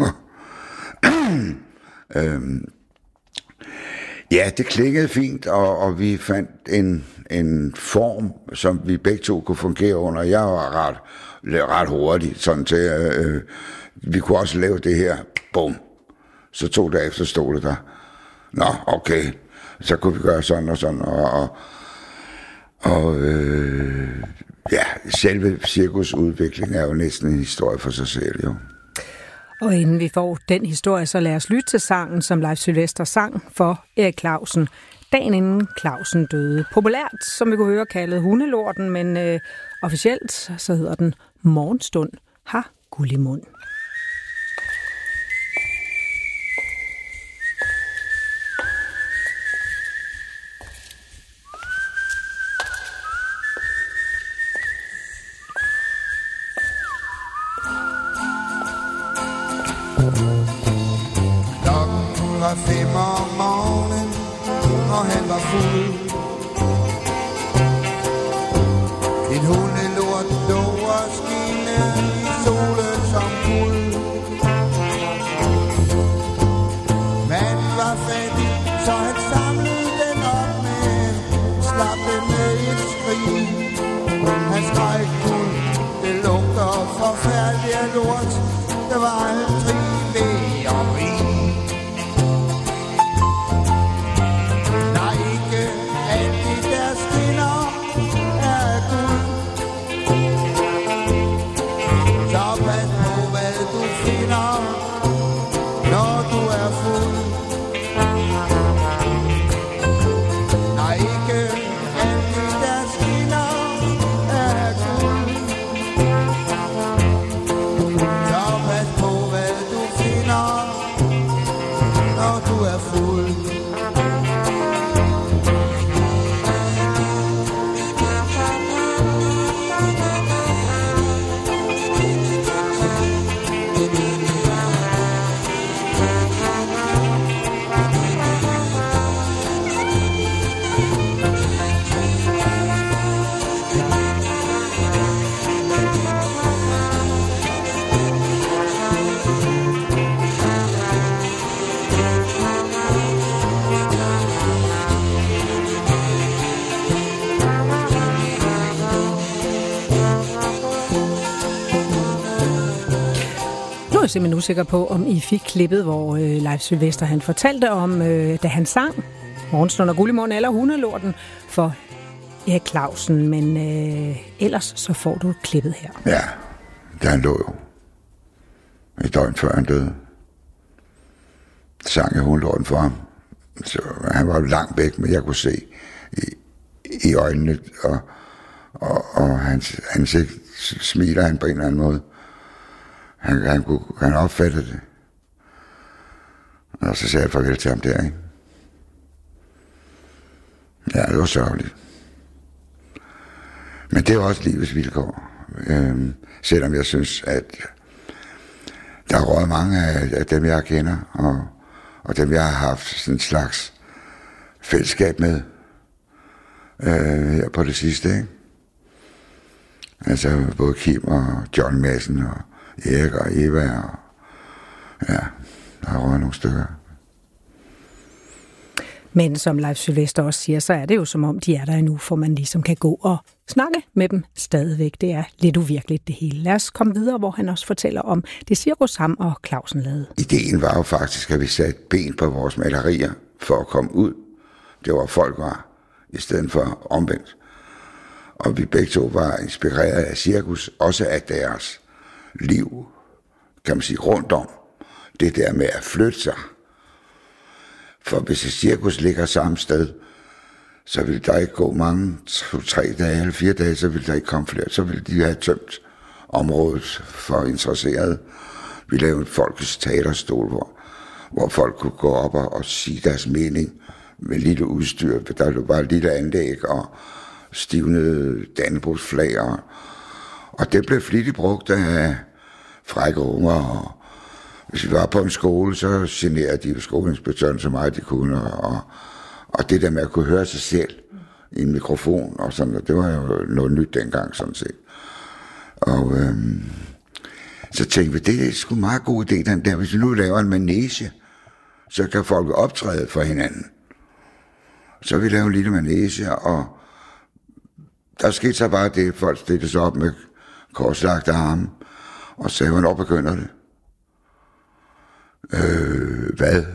øhm, Ja, det klingede fint, og, og vi fandt en, en form, som vi begge to kunne fungere under. Jeg var ret, ret hurtig, sådan til, øh, vi kunne også lave det her, bum. Så to dage efter stod det der. Nå, okay, så kunne vi gøre sådan og sådan, og, og, og øh, ja, selve cirkusudviklingen er jo næsten en historie for sig selv, jo. Og inden vi får den historie, så lad os lytte til sangen, som Leif Sylvester sang for Erik Clausen, dagen inden Clausen døde. Populært, som vi kunne høre, kaldet Hundelorten, men øh, officielt så hedder den Morgenstund har guld i mund. Klokken var fem om morgenen, og han var fuld. En hundelort lå og skinnede i solen som guld. Manden var fattig, så han samlede den op med, slap den med et skrig. Han skreg guld, det lugter forfærdeligt af lort. Der var aldrig ved og rig. Nej, ikke alt det der skinner er guld. Så pas på, hvad du finder, når du er fuld. Nej, ikke alt det der skinner er guld. simpelthen usikker på, om I fik klippet, hvor øh, Leif Sylvester han fortalte om, øh, da han sang Morgenstund og Gullimorgen eller Hundelorten for Erik Clausen. Men øh, ellers så får du klippet her. Ja, der han lå jo. Et døgn før han døde. Sang jeg Hundelorten for ham. Så han var langt væk, men jeg kunne se i, i øjnene, og, og, og hans ansigt smiler han på en eller anden måde. Han, han, kunne, han opfattede det. Og så sagde jeg farvel til ham der, ikke? Ja, det var sørgeligt. Men det er også livets vilkår. Øhm, selvom jeg synes, at der er røget mange af, af dem, jeg kender, og, og dem, jeg har haft sådan en slags fællesskab med øh, her på det sidste, ikke? Altså både Kim og John Madsen og Erik og Eva, og ja, der har røget nogle stykker. Men som Leif Sylvester også siger, så er det jo som om, de er der endnu, for man ligesom kan gå og snakke med dem stadigvæk. Det er lidt uvirkeligt det hele. Lad os komme videre, hvor han også fortæller om det cirkus ham og Clausen lavede. Ideen var jo faktisk, at vi satte ben på vores malerier for at komme ud. Det var folk var, i stedet for omvendt. Og vi begge to var inspireret af cirkus, også af deres liv, kan man sige, rundt om. Det der med at flytte sig. For hvis et cirkus ligger samme sted, så vil der ikke gå mange, to, tre dage eller fire dage, så vil der ikke komme flere. Så vil de have tømt området for interesserede. Vi lavede en folkets teaterstol, hvor, hvor folk kunne gå op og, og sige deres mening med lille udstyr. Der var bare et lille anlæg og stivnede dannebrogsflag. Og, og det blev flittigt brugt af frække unger. Og hvis vi var på en skole, så generede de skoleinspektøren så meget de kunne. Og, og det der med at kunne høre sig selv i en mikrofon og sådan, det var jo noget nyt dengang sådan set. Og øhm, så tænkte vi, det er sgu en meget god idé, den der. Hvis vi nu laver en manege, så kan folk optræde for hinanden. Så vi lavede en lille manege, og der skete så bare det, folk stillede sig op med korslagte arme, og sagde, hvornår begynder det? Øh, hvad?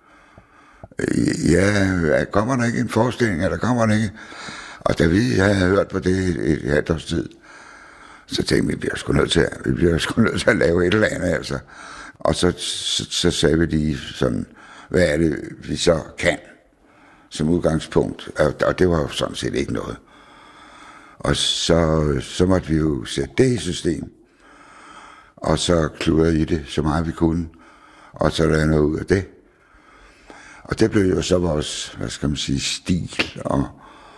Ja, kommer der ikke en forestilling, eller kommer der ikke? Og da vi havde hørt på det et halvt års tid, så tænkte vi, vi bliver sgu nødt til at, vi bliver sgu nødt til at lave et eller andet, altså. Og så, så, så sagde vi lige sådan, hvad er det, vi så kan, som udgangspunkt. Og, og det var jo sådan set ikke noget. Og så, så måtte vi jo sætte det i system, og så kludrede i det så meget vi kunne, og så lavede noget ud af det. Og det blev jo så vores, hvad skal man sige, stil. Og,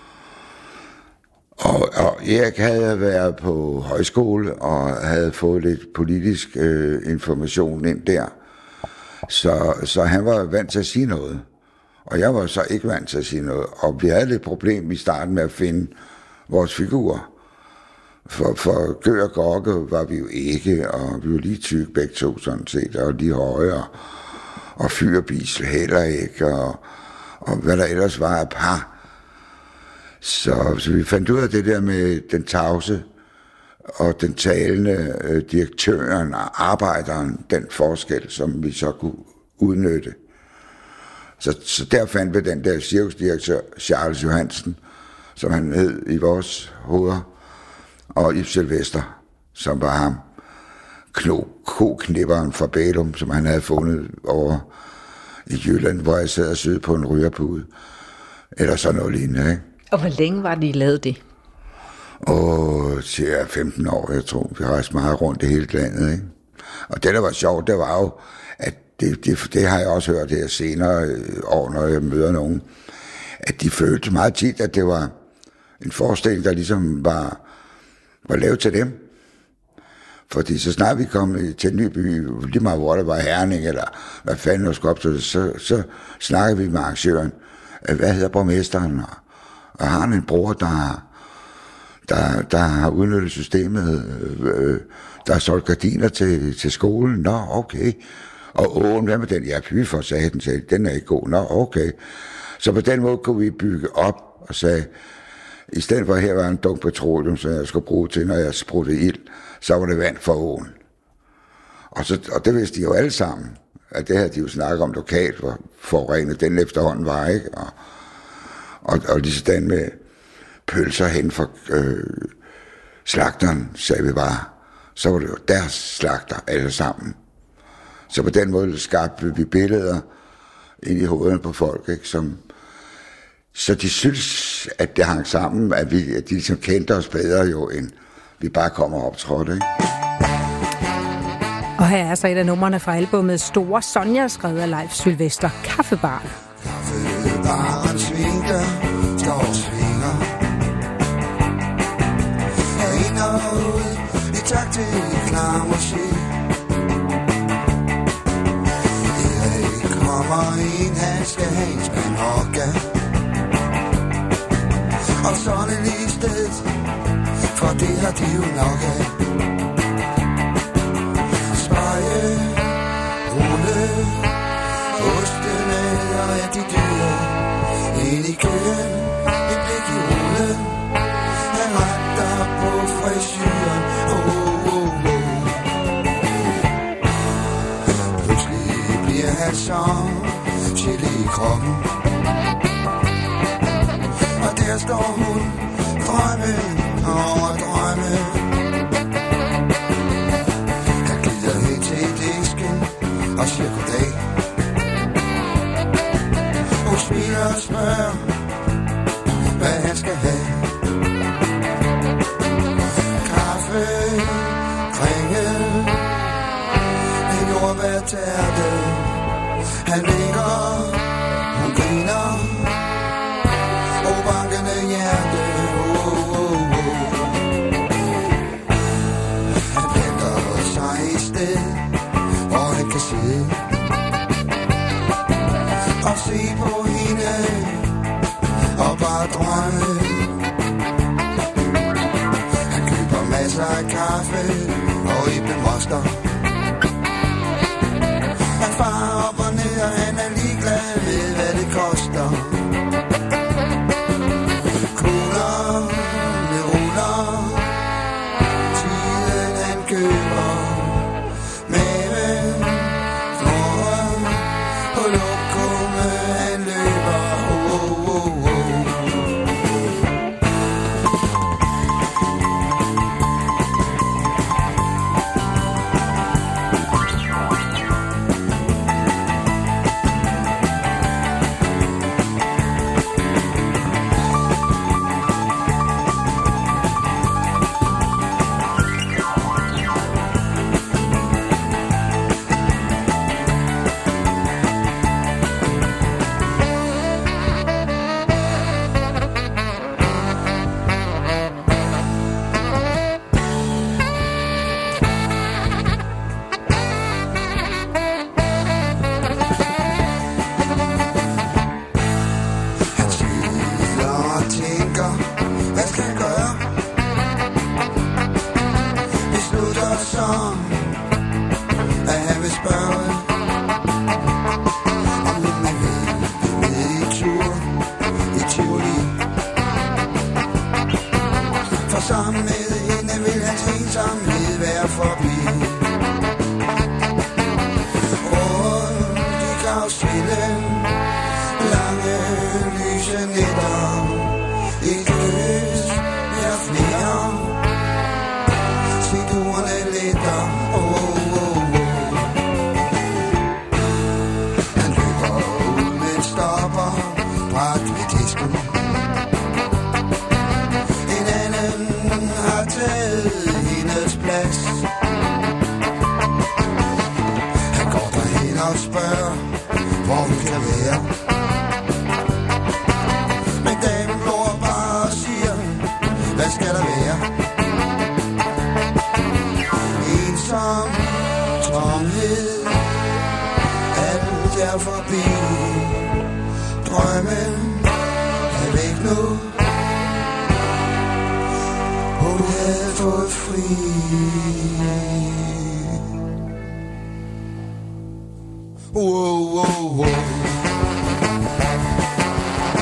og, og Erik havde været på højskole og havde fået lidt politisk øh, information ind der. Så, så han var vant til at sige noget. Og jeg var så ikke vant til at sige noget. Og vi havde lidt problem i starten med at finde vores figurer. For, for Gør og Gorke var vi jo ikke, og vi var lige tykke begge to sådan set, og lige højere. Og Fyrbisel heller ikke, og, og hvad der ellers var af par. Så, så vi fandt ud af det der med den tavse og den talende øh, direktøren og arbejderen, den forskel, som vi så kunne udnytte. Så, så der fandt vi den der cirkusdirektør, Charles Johansen, som han hed i vores hoveder, og Ib Sylvester, som var ham. Koknipperen fra Bælum, som han havde fundet over i Jylland, hvor jeg sad og syede på en rygerpude. Eller sådan noget lignende, ikke? Og hvor længe var det, I lavede det? Åh, cirka femten år, jeg tror. Vi rejste meget rundt i hele landet, ikke? Og det, der var sjovt, det var jo, at det, det, det har jeg også hørt her senere år, når jeg møder nogen, at de følte meget tit, at det var en forestilling, der ligesom var, var lavet til dem. Fordi så snart vi kom til en ny by, lige meget hvor der var Herning, eller hvad fanden der skulle op til det, så, så snakkede vi med arrangøren. Hvad hedder borgmesteren? Og har han en bror, der, der, der har udnyttet systemet, øh, der har solgt gardiner til, til skolen? Nå, okay. Og åen, hvad med den? Ja, fy for satan, sagde, den er ikke god. Nå, okay. Så på den måde kunne vi bygge op og sagde, i stedet for at her var en dunk petroleum, som jeg skulle bruge til, når jeg spruttede ild, så var det vand for åen. Og, så, og det vidste de jo alle sammen, at det her de jo snakket om lokalt, hvor forurenet den efterhånden var, ikke? Og, og, og lige sådan med pølser hen for øh, slagteren, sagde vi bare, så var det jo deres slagter alle sammen. Så på den måde skabte vi billeder ind i hovederne på folk, ikke? Som, så de synes, at det hang sammen, at, vi, at de ligesom kendte os bedre jo, end vi bare kommer og optrådte, ikke? Og her er så et af numrene fra albumet Store Sonja, skrevet af Leif Sylvester, Kaffebaren. Kaffebaren svinger, står og svinger. Jeg ind og ud, i takt til klar musik. Erik kommer ind, han skal have en spand hokka. Og sådan lige sted, for det har de jo nok af. Speje, rulle, ostene og er de dyre. Ind i køen, et blik i rullen. Han retter på frisyren. Oh, oh, oh. Pludselig bliver han som chili i kroppen. Og der står hun, drømme over drømme. Han glider hen til disken og siger goddag. Hun smiler og spørger, hvad han skal have. Kaffe, kringel, en jordbær tærte. Han vinker, hun griner, og bankende hjerte. Oh, oh, oh. Han planter sig et sted, hvor han kan sidde og se på hende og bare drømme. Han køber masser af kaffe og æblemoster. Han farer op og ned, og han er ligeglad ved, hvad det koster. Kuglerne ruller, tiden han køber. Maven flår på lokumme, han løber. Oh, oh, oh.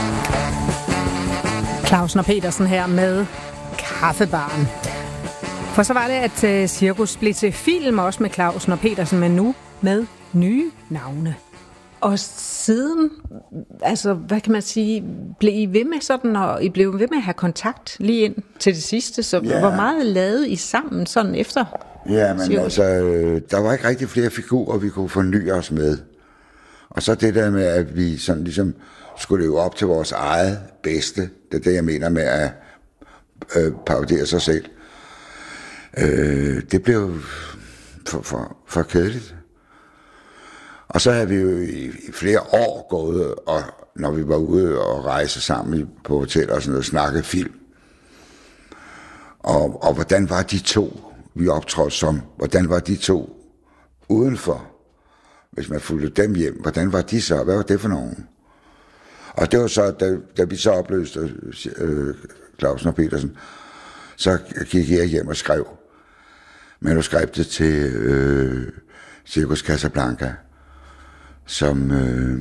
Clausen og Petersen her med Kaffebaren. For så var det, at uh, Cirkus blev til film, også med Clausen og Petersen, men nu med nye navne. Og siden, altså hvad kan man sige, blev I ved med sådan, og I blev ved med at have kontakt lige ind til det sidste, så ja. Hvor meget lavede I sammen sådan efter? Ja, men Cirkus? Altså, der var ikke rigtig flere figurer, vi kunne forny os med. Og så det der med, at vi sådan ligesom skulle leve op til vores eget bedste, det er det, jeg mener med at øh, parodere sig selv. Øh, det blev for, for, for kedeligt. Og så havde vi jo i, i flere år gået, og når vi var ude og rejse sammen på hoteller og sådan noget, snakket film. Og, og hvordan var de to, vi optrådte som, hvordan var de to udenfor? Hvis man fulgte dem hjem, hvordan var de så? Hvad var det for nogen? Og det var så, da, da vi så opløste øh, Clausen og Petersen, så gik jeg hjem og skrev manuskriptet til øh, Cirkus Casablanca, som øh,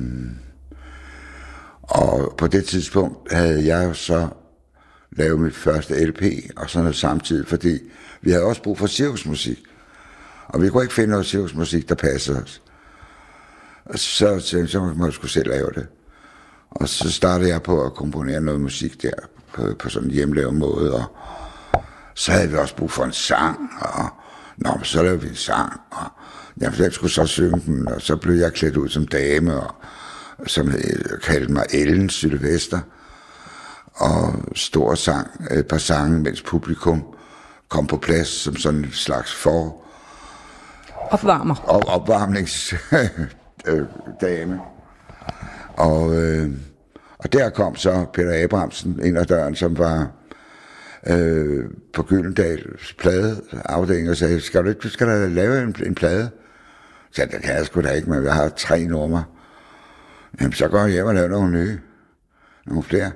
og på det tidspunkt havde jeg jo så lavet mit første L P og sådan noget samtidig, fordi vi havde også brug for cirkusmusik, og vi kunne ikke finde noget cirkusmusik, der passede os. Og så så, så må jeg skulle selv lave det. Og så startede jeg på at komponere noget musik der på, på sådan en hjemmelavet måde, og så havde vi også brug for en sang, og nå, så lavede vi en sang, og jeg skulle så synge den, og så blev jeg klædt ud som dame, og som kaldte mig Ellen Sylvester, og stor sang, et par sange, mens publikum kom på plads som sådan en slags for... Opvarmer. Op, opvarmningsdame. Og, øh, og der kom så Peter Abrahamsen ind ad døren, som var øh, på Gyldendals pladeafdeling, og sagde, skal du ikke, du skal da lave en, en plade? Så det kan jeg sgu da ikke, men jeg har tre numre. Jamen, så går jeg hjem og laver nogle nye. Nogle flere.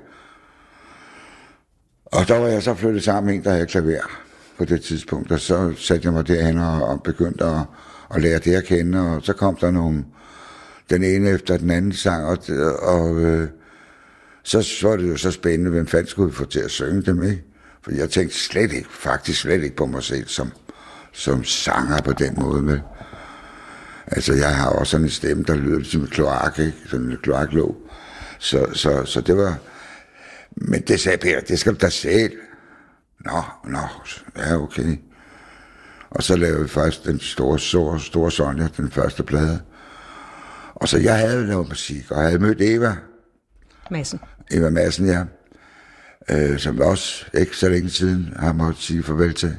Og der var jeg så flyttet sammen med en, der havde klaver på det tidspunkt, og så satte jeg mig derhen og, og begyndte at, at lære det at kende, og så kom der nogle, den ene efter den anden sang, og, og øh, så var det jo så spændende, hvem fanden skulle vi få til at synge dem, ikke? For jeg tænkte slet ikke, faktisk slet ikke på mig selv som, som sanger på den måde, med. Altså, jeg har også sådan en stemme, der lyder som en kloak, ikke? Sådan en kloaklåg. Så, så, så det var... Men det sagde Peter, det skal du da selv. Nå, nå, ja, okay. Og så lavede vi faktisk den store, store, store Sonja, den første plade. Og så jeg havde lavet musik, og jeg havde mødt Eva. Madsen. Eva Madsen, ja. Øh, som også ikke så længe siden har måttet sige farvel til.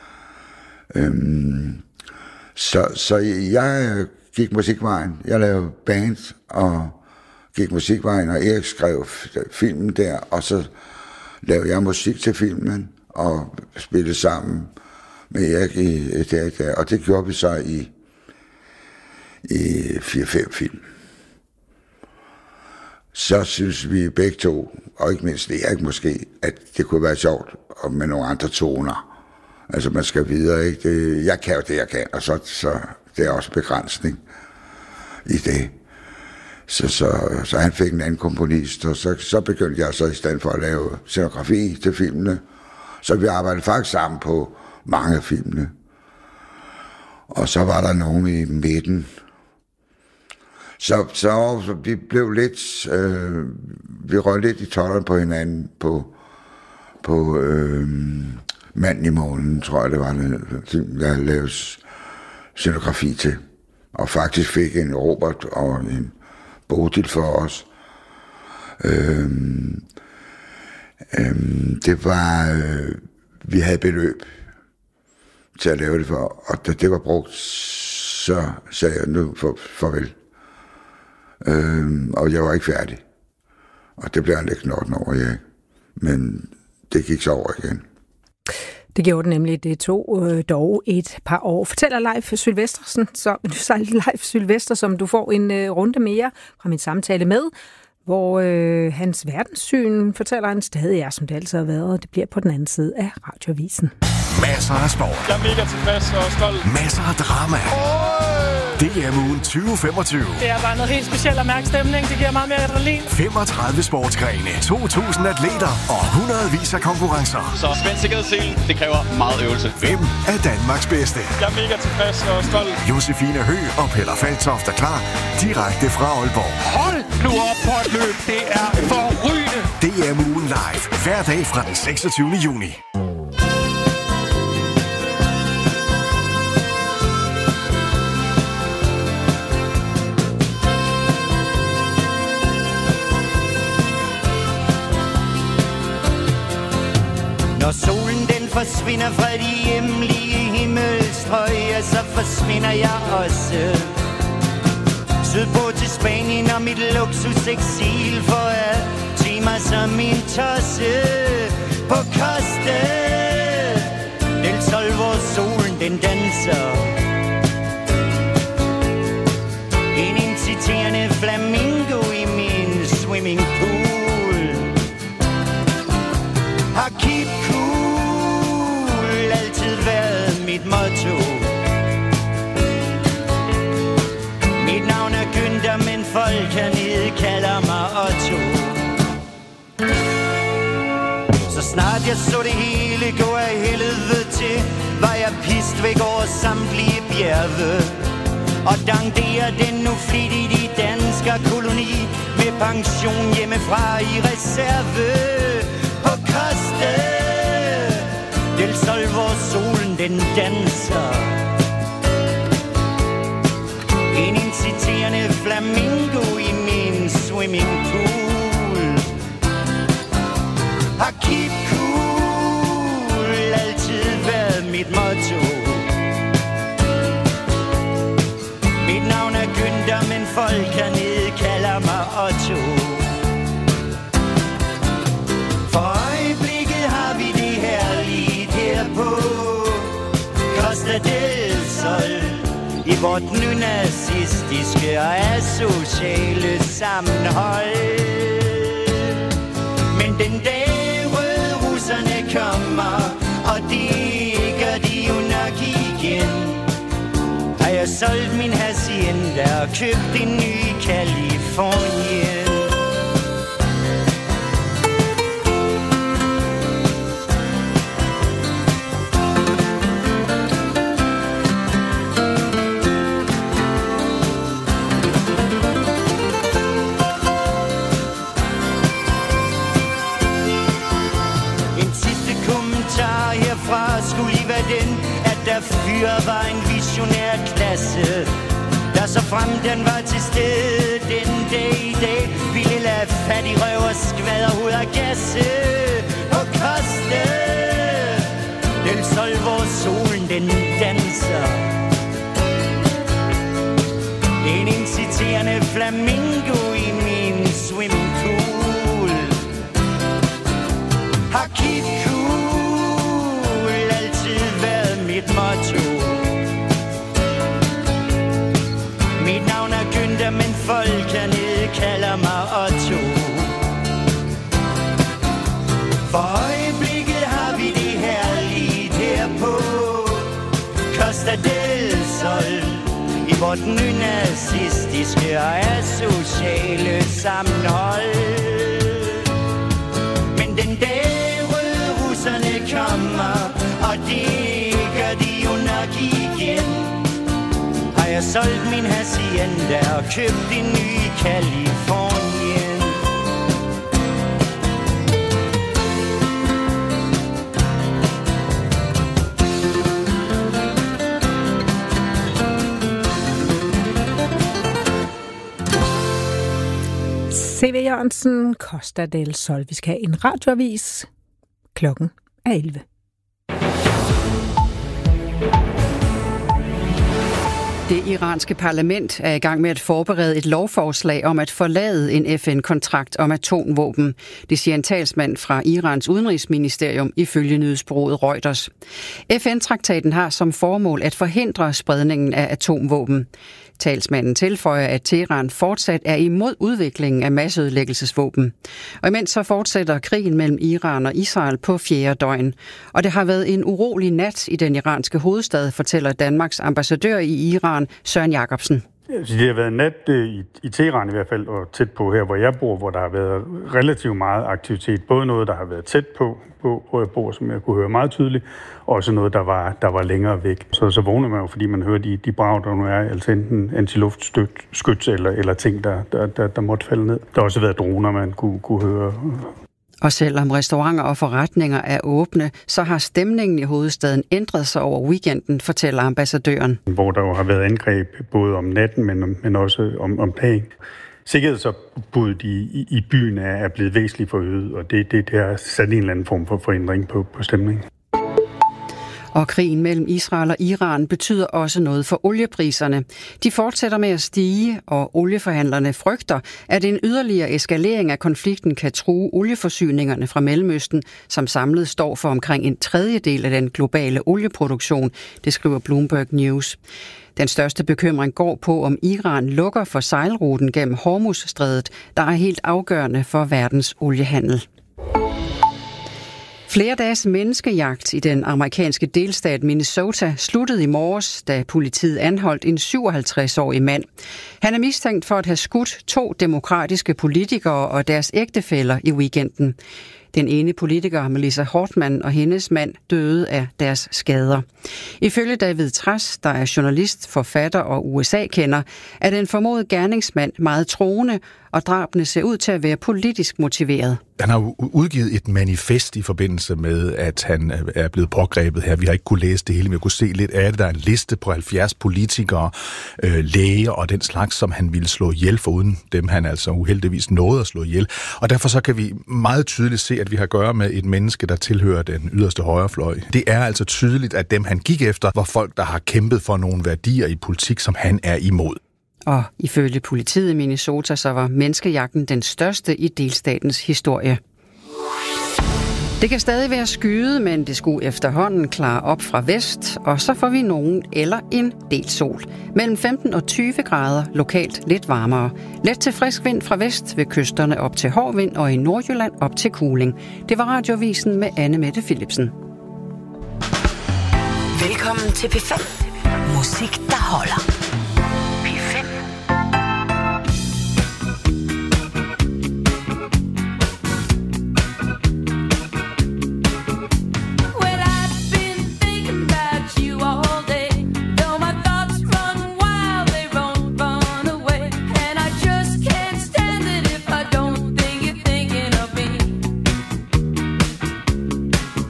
Øhm, så, så jeg gik musikvejen. Jeg lavede band, og gik musikvejen, og Erik skrev filmen der, og så lavede jeg musik til filmen, og spillede sammen med Erik i et der, der. Og det gjorde vi så i, i fire fem film. Så synes vi begge to, og ikke mindst Erik måske, at det kunne være sjovt og med nogle andre toner. Altså man skal videre, ikke? Det, jeg kan jo det, jeg kan, og så, så det er også begrænsning i det. Så, så, så han fik en anden komponist, og så, så begyndte jeg så i stedet for at lave scenografi til filmene. Så vi arbejdede faktisk sammen på mange af filmene. Og så var der nogen i midten. Så, så, så vi blev lidt, øh, vi røg lidt i totterne på hinanden på, på øh, Manden i månen, tror jeg det var, det, jeg lavede scenografi til. Og faktisk fik en Robert og en Bodil for os. Øhm, øhm, det var, øh, vi havde beløb til at lave det for, og da det var brugt, så sagde jeg nu for, farvel. Øhm, og jeg var ikke færdig. Og det blev han lidt knotten over, ja. Men det gik så over igen. Det gjorde det nemlig. Det tog øh, dog et par år. Fortæller Leif Sylvestersen, så, Leif Sylvester, som du får en øh, runde mere fra min samtale med, hvor øh, hans verdenssyn fortæller han stadig er, som det altid har været. Det bliver på den anden side af Radioavisen. Masser af sport. Jeg er mega tilfreds og stolt. Masser af drama. Oh! D M-ugen tyve femogtyve. Det er bare noget helt specielt at mærke stemning. Det giver meget mere adrenalin. femogtredive sportsgrene, to tusind atleter og hundredvis af konkurrencer. Så spænd sikkerhedsselen, det kræver meget øvelse. Hvem er Danmarks bedste? Jeg er mega tilfreds og stolt. Josefine Høgh og Peller Faltoft er klar direkte fra Aalborg. Hold nu op på et løb. Det er forrygende. D M-ugen live. Hver dag fra den seksogtyvende juni. Når solen den forsvinder fra de hjemlige himmelstrøg, så forsvinder jeg også sydpå til Spanien og mit luksuseksil for at tage mig som min tosse på Costa del Sol, hvor solen den danser. En inciterende flamingo i min swimmingpool har keep cool altid været mit motto. Mit navn er Günther, men folk hernede kalder mig Otto. Så snart jeg så det hele gå af helvede til, var jeg pist væk over samtlige bjerge og danderer den nu flittigt i dansker koloni med pension hjemmefra i reserve på Costa del Sol, hvor solen den danser. En inciterende flamingo i min swimmingpool har keep cool altid været mit motto. Mit navn er Günther, men folk hernede kalder mig Otto. For øjeblikket har vi det herligt her på Costa del Sol, i vort nynazistiske og asociale sammenhold. Men den dag rødrusserne kommer, og det gør de jo nok igen, har jeg solgt min hacienda og købt en ny i Californien. Skulle lige være den, at der fyre var en visionær klasse, der så frem den var til stede den dag i dag, ville lade fattig røv og skvaderhoved og gasse på Costa del Sol, hvor solen den danser. En inciterende flamingo i min swimmingpool har keep cool altid været mit motto. Mit navn er Günther, men folk hernede kalder mig Otto. For øjeblikket har vi det herligt her på Costa del Sol, i vort nynazistiske og asociale sammenhold. Men den dag rødrusserne kommer, og det gør de jo nok igen, har jeg solgt min hacienda og købt en ny i Californien. C V Jørgensen, Costa del Sol. Vi skal have en radioavis. Klokken er elleve. Det iranske parlament er i gang med at forberede et lovforslag om at forlade en F N-kontrakt om atomvåben. Det siger en talsmand fra Irans udenrigsministerium ifølge nyhedsbureauet Reuters. F N-traktaten har som formål at forhindre spredningen af atomvåben. Talsmanden tilføjer, at Teheran fortsat er imod udviklingen af masseødelæggelsesvåben. Og imens så fortsætter krigen mellem Iran og Israel på fjerde døgn. Og det har været en urolig nat i den iranske hovedstad, fortæller Danmarks ambassadør i Iran, Søren Jacobsen. Det har været en nat i, i Teheran i hvert fald, og tæt på her, hvor jeg bor, hvor der har været relativt meget aktivitet. Både noget, der har været tæt på, på hvor jeg bor, som jeg kunne høre meget tydeligt, og også noget, der var, der var længere væk. Så, så vågner man jo, fordi man hører de, de brag, der nu er, altså enten antiluftskyts eller, eller ting, der, der, der, der måtte falde ned. Der har også været droner, man kunne, kunne høre. Og selvom restauranter og forretninger er åbne, så har stemningen i hovedstaden ændret sig over weekenden, fortæller ambassadøren. Hvor der jo har været angreb både om natten, men, men også om, om dagen. Sikkerhedsopbuddet i, i, i byen er, er blevet væsentligt forøget, og det, det, det har sat en eller anden form for forandring på, på stemningen. Og krigen mellem Israel og Iran betyder også noget for oliepriserne. De fortsætter med at stige, og olieforhandlerne frygter, at en yderligere eskalering af konflikten kan true olieforsyningerne fra Mellemøsten, som samlet står for omkring en tredjedel af den globale olieproduktion, det skriver Bloomberg News. Den største bekymring går på, om Iran lukker for sejlruten gennem Hormuzstrædet, der er helt afgørende for verdens oliehandel. Flere dages menneskejagt i den amerikanske delstat Minnesota sluttede i morges, da politiet anholdt en syvoghalvtreds-årig mand. Han er mistænkt for at have skudt to demokratiske politikere og deres ægtefæller i weekenden. Den ene politiker, Melissa Hortman, og hendes mand døde af deres skader. Ifølge David Trass, der er journalist, forfatter og U S A-kender, er den formodede gerningsmand meget troende, og drabene ser ud til at være politisk motiveret. Han har udgivet et manifest i forbindelse med, at han er blevet pågrebet her. Vi har ikke kunne læse det hele, men vi kunne se lidt af det. Der er en liste på halvfjerds politikere, øh, læger og den slags, som han ville slå ihjel, foruden dem han altså uheldigvis nåede at slå ihjel. Og derfor så kan vi meget tydeligt se, at vi har at gøre med et menneske, der tilhører den yderste højrefløj. Det er altså tydeligt, at dem han gik efter, var folk, der har kæmpet for nogle værdier i politik, som han er imod. Og ifølge politiet i Minnesota, så var menneskejagten den største i delstatens historie. Det kan stadig være skyet, men det skulle efterhånden klare op fra vest, og så får vi nogen eller en del sol. Mellem femten og tyve grader, lokalt lidt varmere. Let til frisk vind fra vest ved kysterne op til hård vind, og i Nordjylland op til kuling. Det var Radiovisen med Anne Mette Philipsen. Velkommen til P fem. Musik, der holder.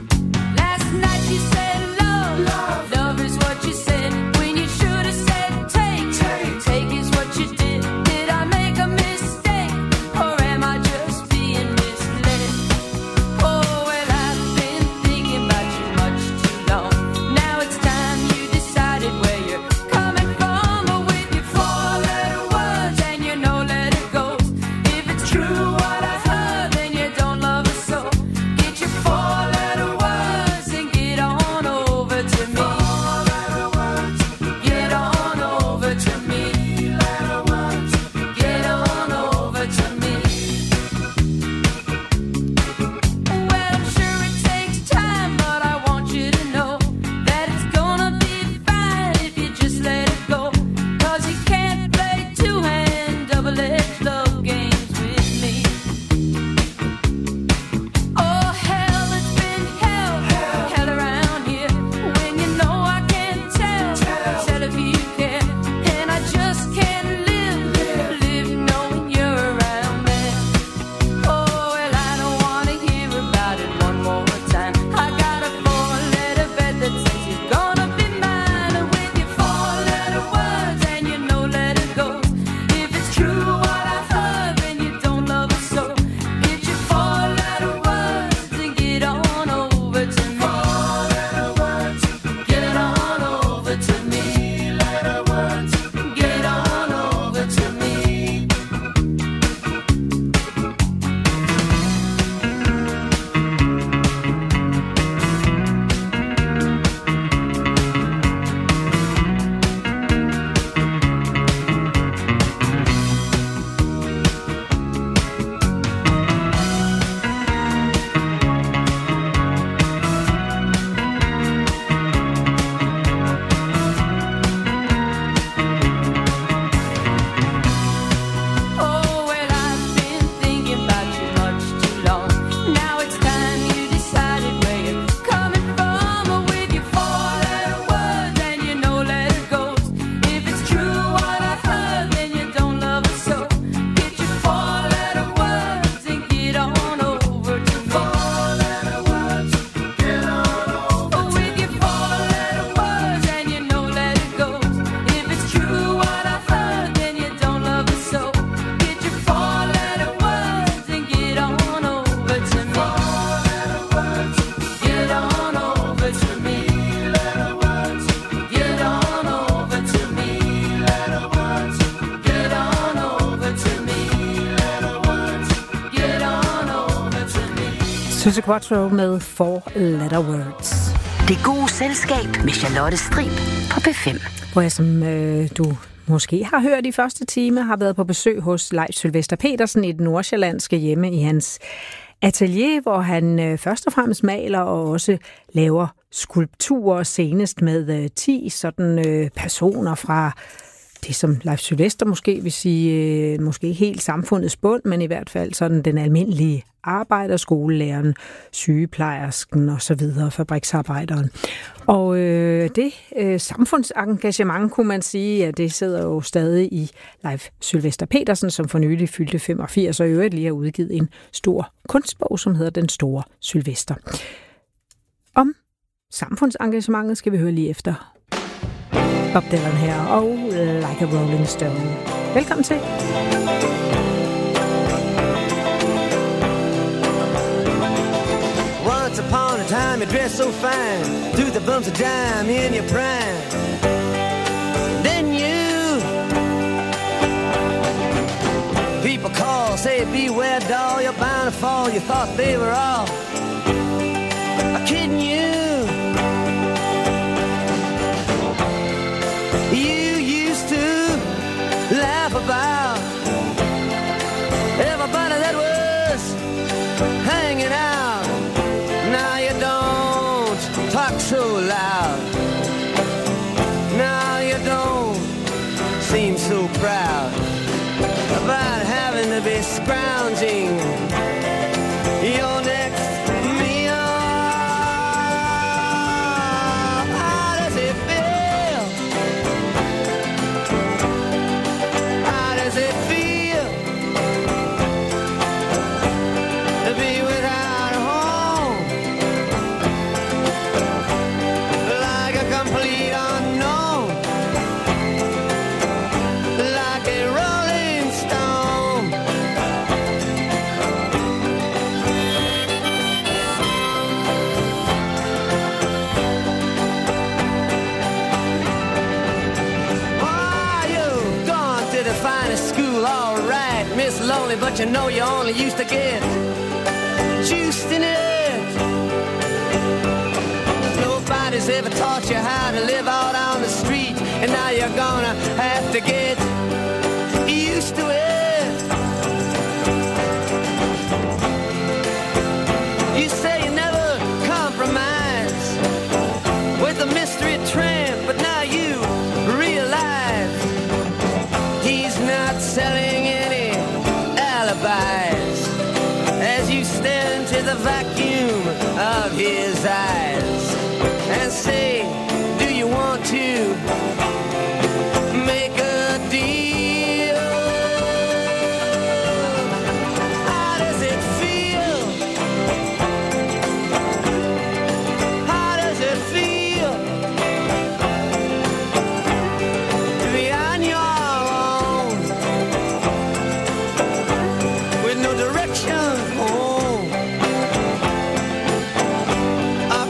Love is what you said when you should have said Susie Quattro med Four Letter Words. Det gode selskab med Charlotte Strib på P fem. Hvor jeg, som øh, du måske har hørt i første time, har været på besøg hos Leif Sylvester Petersen i det nordsjællandske hjemme i hans atelier, hvor han øh, først og fremmest maler og også laver skulpturer, senest med øh, ti sådan øh, personer fra det, som Leif Sylvester måske vil sige, øh, måske ikke helt samfundets bund, men i hvert fald sådan den almindelige arbejder, skolelæreren, sygeplejersken og så videre, fabriksarbejderen. Og øh, det øh, samfundsengagement, kunne man sige, ja, det sidder jo stadig i Leif Sylvester Petersen, som for nylig fyldte femogfirs, og i øvrigt lige har udgivet en stor kunstbog, som hedder Den Store Sylvester. Om samfundsengagementet skal vi høre lige efter Bob Dylan her og Like a Rolling Stone. Velkommen til. Once upon a time you dressed so fine, threw the bumps of dime in your prime. Then you people call, say beware doll, you're bound to fall. You thought they were all kidding you. You used to laugh about everybody that was hanging out. Now you don't talk so loud. Now you don't seem so proud about having to be scrounging your next meal. How does it feel? How does it feel to be without a home? Like a complete unknown, like a rolling stone. Oh, you've gone to the finest school, all right, Miss Lonely, but you know you only used to get juiced in it. Nobody's ever taught you how to live out on the street, and now you're gonna have to get used to it. You say you never compromise with a mystery tramp, but now you realize he's not selling